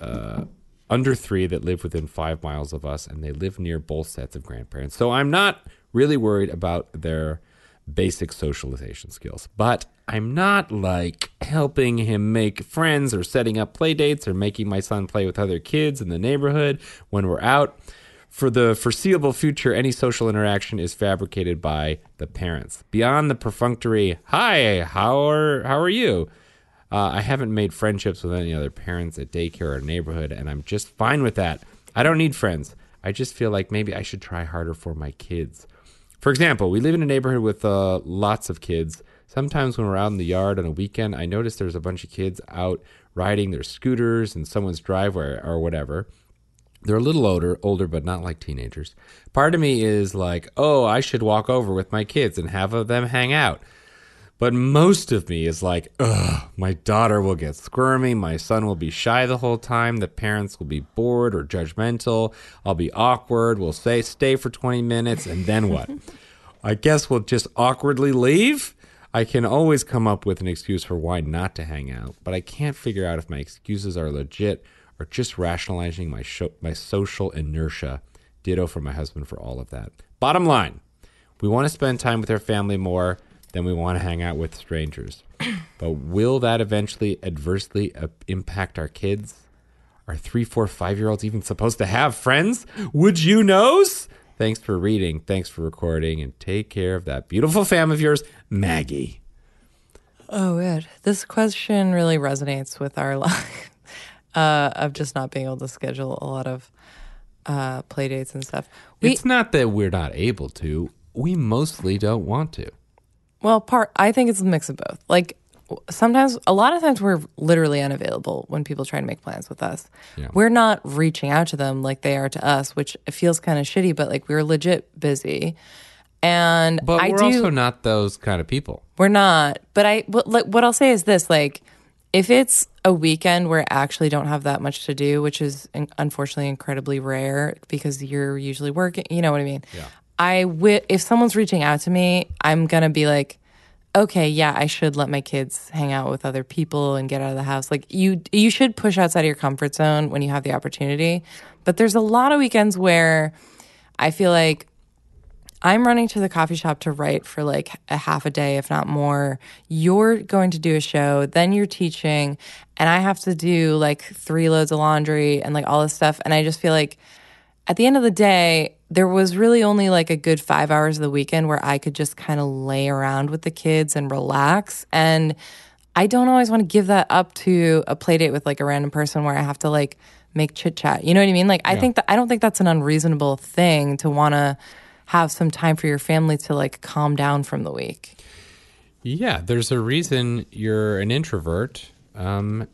under 3 that live within 5 miles of us, and they live near both sets of grandparents. So I'm not really worried about their basic socialization skills. But I'm not like helping him make friends or setting up play dates or making my son play with other kids in the neighborhood when we're out. For the foreseeable future, any social interaction is fabricated by the parents. Beyond the perfunctory, hi, how are you? I haven't made friendships with any other parents at daycare or neighborhood, and I'm just fine with that. I don't need friends. I just feel like maybe I should try harder for my kids. For example, we live in a neighborhood with lots of kids. Sometimes when we're out in the yard on a weekend, I notice there's a bunch of kids out riding their scooters in someone's driveway or whatever. They're a little older, but not like teenagers. Part of me is like, oh, I should walk over with my kids and have them hang out. But most of me is like, ugh, my daughter will get squirmy. My son will be shy the whole time. The parents will be bored or judgmental. I'll be awkward. We'll say, stay for 20 minutes. And then what? I guess we'll just awkwardly leave. I can always come up with an excuse for why not to hang out, but I can't figure out if my excuses are legit or just rationalizing my social inertia. Ditto for my husband for all of that. Bottom line, we want to spend time with our family more than we want to hang out with strangers. But will that eventually adversely impact our kids? Are 3, 4, 5-year-olds even supposed to have friends? Would you knows? Thanks for reading. Thanks for recording. And take care of that beautiful fam of yours, Maggie. Oh, good. This question really resonates with our life of just not being able to schedule a lot of play dates and stuff. It's not that we're not able to. We mostly don't want to. Well, I think it's a mix of both. Like a lot of times we're literally unavailable when people try to make plans with us. Yeah. We're not reaching out to them like they are to us, which feels kind of shitty, but like we're legit busy. But we're also not those kind of people. We're not. But what I'll say is this, like, if it's a weekend where I actually don't have that much to do, which is unfortunately incredibly rare because you're usually working, you know what I mean? Yeah. If someone's reaching out to me, I'm going to be like, okay, yeah, I should let my kids hang out with other people and get out of the house. Like you should push outside of your comfort zone when you have the opportunity. But there's a lot of weekends where I feel like I'm running to the coffee shop to write for like a half a day, if not more. You're going to do a show, then you're teaching, and I have to do like 3 loads of laundry and like all this stuff. And I just feel like at the end of the day, there was really only like a good 5 hours of the weekend where I could just kind of lay around with the kids and relax. And I don't always want to give that up to a play date with like a random person where I have to like make chit chat. You know what I mean? Like I don't think that's an unreasonable thing to want to have some time for your family to like calm down from the week. Yeah, there's a reason you're an introvert, and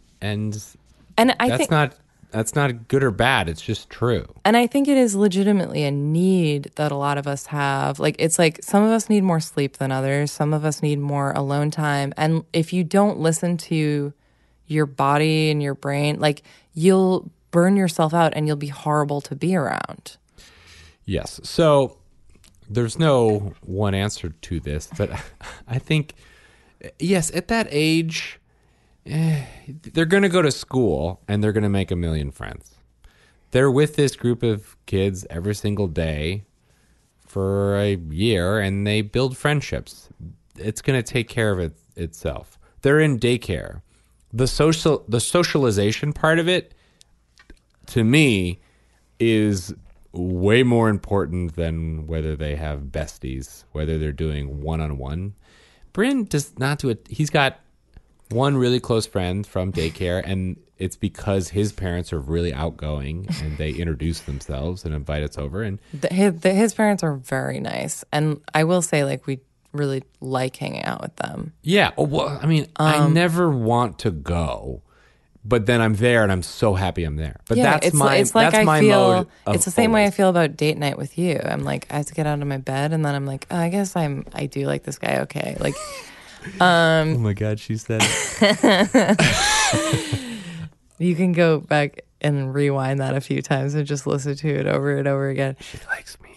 I think that's not good or bad. It's just true. And I think it is legitimately a need that a lot of us have. Like it's like some of us need more sleep than others. Some of us need more alone time. And if you don't listen to your body and your brain, like you'll burn yourself out and you'll be horrible to be around. Yes. So there's no one answer to this, but I think, yes, at that age, they're going to go to school and they're going to make a million friends. They're with this group of kids every single day for a year and they build friendships. It's going to take care of itself. They're in daycare. The socialization part of it, to me, is way more important than whether they have besties, whether they're doing one-on-one. Bryn does not do it. He's got one really close friend from daycare, and it's because his parents are really outgoing and they introduce themselves and invite us over. And his parents are very nice. And I will say, like, we really like hanging out with them. Yeah. Well, I mean, I never want to go. But then I'm there, and I'm so happy I'm there. But yeah, that's my mode. It's the same way I feel about date night with you. I'm like, I have to get out of my bed, and then I'm like, oh, I guess I do like this guy. Okay, like, oh my God, she said it. You can go back and rewind that a few times and just listen to it over and over again. She likes me.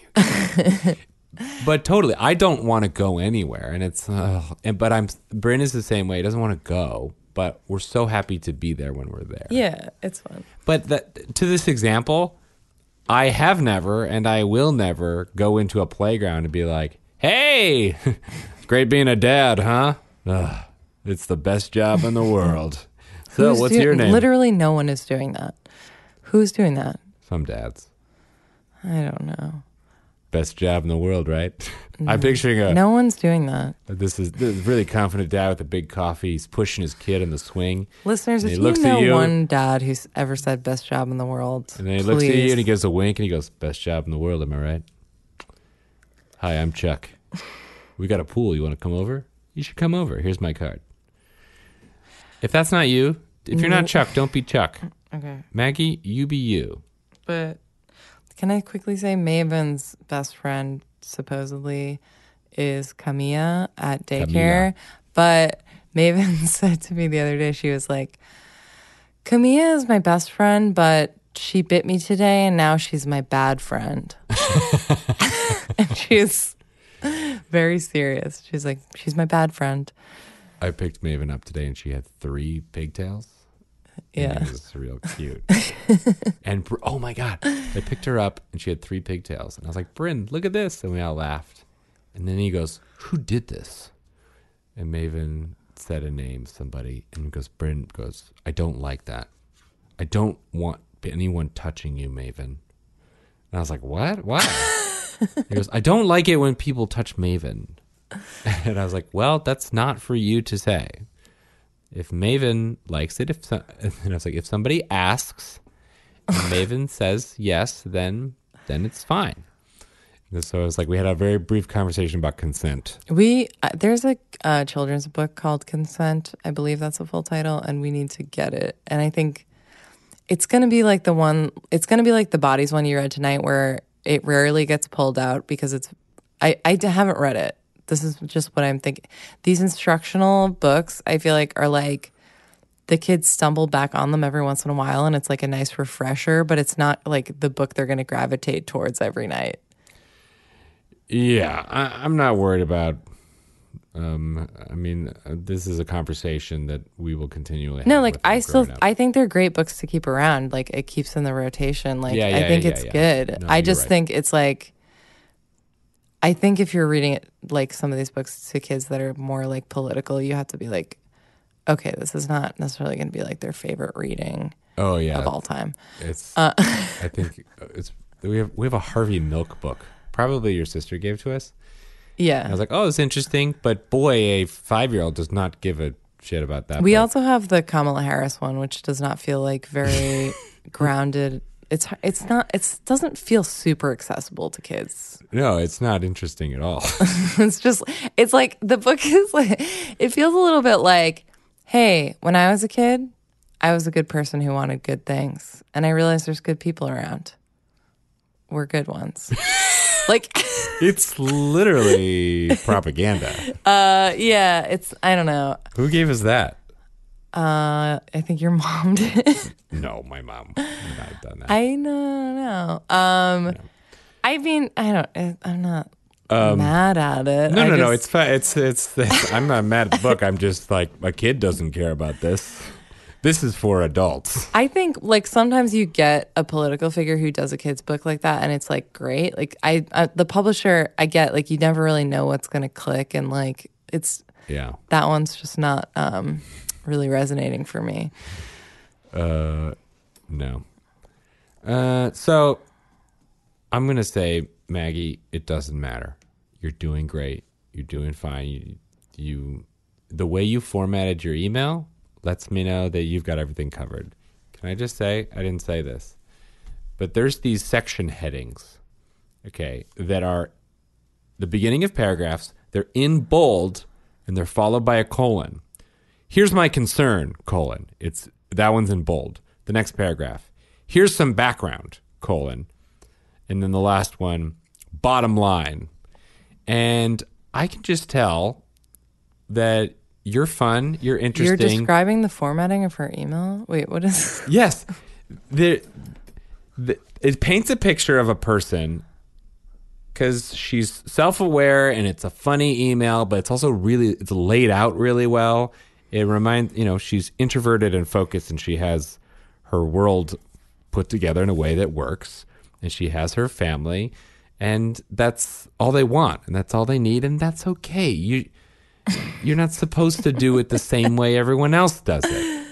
But totally, I don't want to go anywhere, and it's Bryn is the same way. He doesn't want to go. But we're so happy to be there when we're there. Yeah, it's fun. But to this example, I have never and I will never go into a playground and be like, hey, it's great being a dad, huh? Ugh, it's the best job in the world. So what's your name? Literally no one is doing that. Who's doing that? Some dads. I don't know. Best job in the world, right? No. I'm picturing no one's doing that. This is really confident dad with a big coffee. He's pushing his kid in the swing. Listeners, if you know one dad who's ever said best job in the world, and then he looks at you and he gives a wink and he goes, best job in the world, am I right? Hi, I'm Chuck. We got a pool. You want to come over? You should come over. Here's my card. If that's not you, if you're not Chuck, don't be Chuck. Okay. Maggie, you be you. But can I quickly say Maven's best friend supposedly is Camilla at daycare? But Maven said to me the other day, she was like, Camilla is my best friend, but she bit me today and now she's my bad friend. And she's very serious. She's like, she's my bad friend. I picked Maven up today and she had 3 pigtails. Yeah. It was real cute. And oh my God, I picked her up and she had 3 pigtails. And I was like, Bryn, look at this. And we all laughed. And then he goes, who did this? And Maven said a name, somebody. And goes, Bryn goes, I don't like that. I don't want anyone touching you, Maven. And I was like, what? Why? He goes, I don't like it when people touch Maven. And I was like, well, that's not for you to say. If Maven likes it, and I was like, if somebody asks and Maven says yes, then it's fine. And so it was like we had a very brief conversation about consent. There's a children's book called Consent. I believe that's the full title, and we need to get it. And I think it's going to be like the Bodies one you read tonight, where it rarely gets pulled out because I haven't read it. This is just what I'm thinking. These instructional books, I feel like, are like the kids stumble back on them every once in a while, and it's like a nice refresher, but it's not like the book they're going to gravitate towards every night. Yeah, I'm not worried about. This is a conversation that we will continually have. No, like I think they're great books to keep around. Like it keeps in the rotation. Like I think it's good. No, I just think it's like. I think if you're reading it, like some of these books to kids that are more like political, you have to be like, okay, this is not necessarily going to be like their favorite reading. Oh yeah, of all time. It's. I think it's. We have a Harvey Milk book. Probably your sister gave to us. Yeah. And I was like, oh, it's interesting, but boy, a 5-year-old does not give a shit about that. We book. also have the Kamala Harris one, which does not feel like very grounded. It's not. It doesn't feel super accessible to kids. No, it's not interesting at all. It's like the book is like. It feels a little bit like, hey, when I was a kid, I was a good person who wanted good things, and I realized there's good people around. We're good ones. Like it's literally propaganda. Yeah, it's I don't know. Who gave us that? I think your mom did. No, my mom would not have done that. I know. I mean, I'm not mad at it. No. It's fine. It's I'm not mad at the book. I'm just like, my kid doesn't care about this. This is for adults. I think like sometimes you get a political figure who does a kid's book like that, and it's like great. Like the publisher, I get like you never really know what's going to click, and like that one's just not really resonating for me. No. So I'm going to say, Maggie, it doesn't matter. You're doing great. You're doing fine. You the way you formatted your email lets me know that you've got everything covered. Can I just say, I didn't say this, but there's these section headings, okay, that are the beginning of paragraphs. They're in bold and they're followed by a colon. Here's my concern, colon. That one's in bold. The next paragraph. Here's some background, colon. And then the last one, bottom line. And I can just tell that you're fun, you're interesting. You're describing the formatting of her email? Wait, what is... Yes. It paints a picture of a person because she's self-aware and it's a funny email, but it's also it's laid out really well. It reminds, she's introverted and focused, and she has her world put together in a way that works, and she has her family, and that's all they want, and that's all they need, and that's okay. You're not supposed to do it the same way everyone else does it.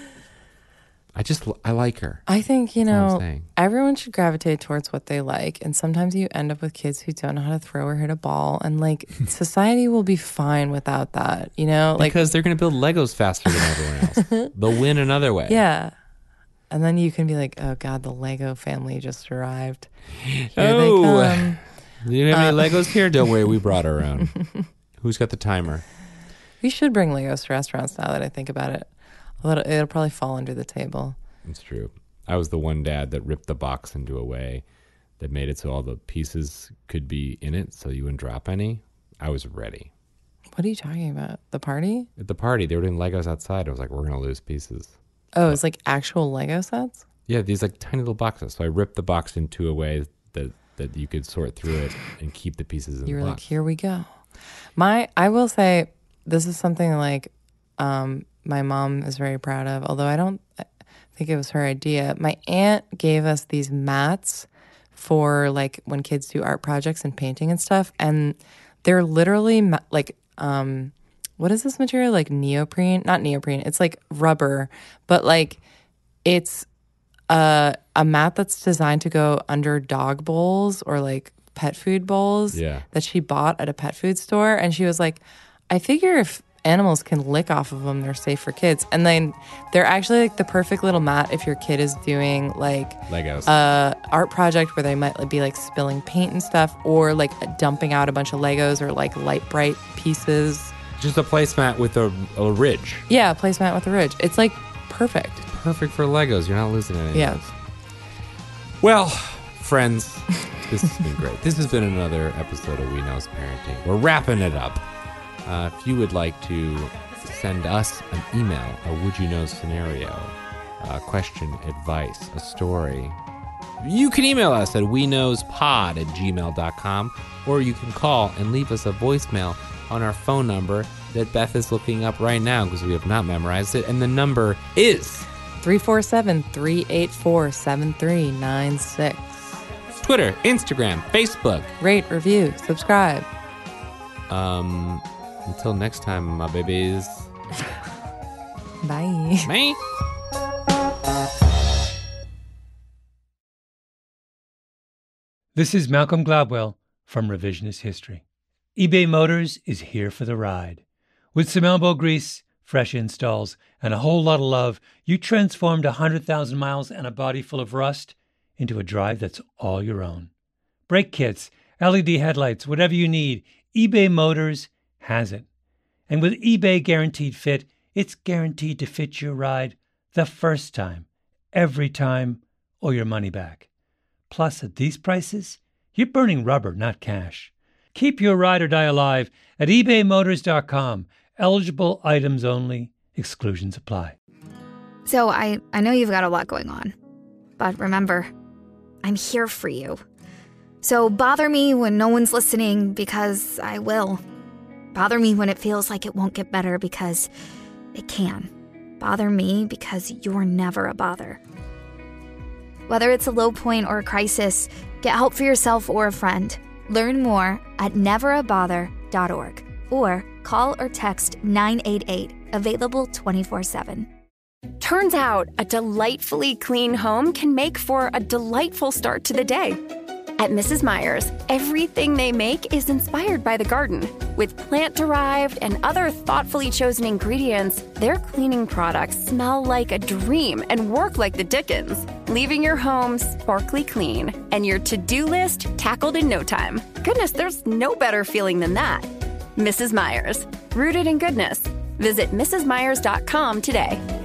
I like her. I think, everyone should gravitate towards what they like. And sometimes you end up with kids who don't know how to throw or hit a ball. And like society will be fine without that, Because they're going to build Legos faster than everyone else. They'll win another way. Yeah. And then you can be like, oh God, the Lego family just arrived. Here they come. Do you have any Legos here? Don't worry, we brought our own. Who's got the timer? We should bring Legos to restaurants now that I think about it. It'll probably fall under the table. It's true. I was the one dad that ripped the box into a way that made it so all the pieces could be in it so you wouldn't drop any. I was ready. What are you talking about? The party? At the party, they were doing Legos outside. I was like, we're going to lose pieces. Oh, it's like actual Lego sets? Yeah, these like tiny little boxes. So I ripped the box into a way that you could sort through it and keep the pieces in the box. You're like, here we go. I will say, this is something like my mom is very proud of, although I don't think it was her idea. My aunt gave us these mats for like when kids do art projects and painting and stuff, and they're literally like what is this material? Like neoprene? Not neoprene. It's like rubber, but like it's a mat that's designed to go under dog bowls or like pet food bowls that she bought at a pet food store. And she was like, I figure if animals can lick off of them, they're safe for kids. And then they're actually like the perfect little mat if your kid is doing like Legos, art project where they might be like spilling paint and stuff, or like dumping out a bunch of Legos or like light bright pieces. Just a placemat with a ridge. Yeah, a placemat with a ridge. It's like perfect. Perfect for Legos. You're not losing any. Yeah. Well, friends, this has been great. This has been another episode of We Knows Parenting. We're wrapping it up. If you would like to send us an email, a would you know scenario, a question, advice, a story, you can email us at weknowspod@gmail.com, or you can call and leave us a voicemail on our phone number that Beth is looking up right now because we have not memorized it. And the number is 347-384-7396. Twitter, Instagram, Facebook. Rate, review, subscribe. Until next time, my babies. Bye. Bye. This is Malcolm Gladwell from Revisionist History. eBay Motors is here for the ride. With some elbow grease, fresh installs, and a whole lot of love, you transformed 100,000 miles and a body full of rust into a drive that's all your own. Brake kits, LED headlights, whatever you need, eBay Motors has it. And with eBay Guaranteed Fit, it's guaranteed to fit your ride the first time, every time, or your money back. Plus, at these prices, you're burning rubber, not cash. Keep your ride or die alive at ebaymotors.com. Eligible items only. Exclusions apply. So I know you've got a lot going on. But remember, I'm here for you. So bother me when no one's listening, because I will. Bother me when it feels like it won't get better, because it can. Bother me because you're never a bother. Whether it's a low point or a crisis, get help for yourself or a friend. Learn more at neverabother.org or call or text 988, available 24/7. Turns out a delightfully clean home can make for a delightful start to the day. At Mrs. Meyer's, everything they make is inspired by the garden. With plant-derived and other thoughtfully chosen ingredients, their cleaning products smell like a dream and work like the Dickens, leaving your home sparkly clean and your to-do list tackled in no time. Goodness, there's no better feeling than that. Mrs. Meyer's, rooted in goodness. Visit mrsmeyers.com today.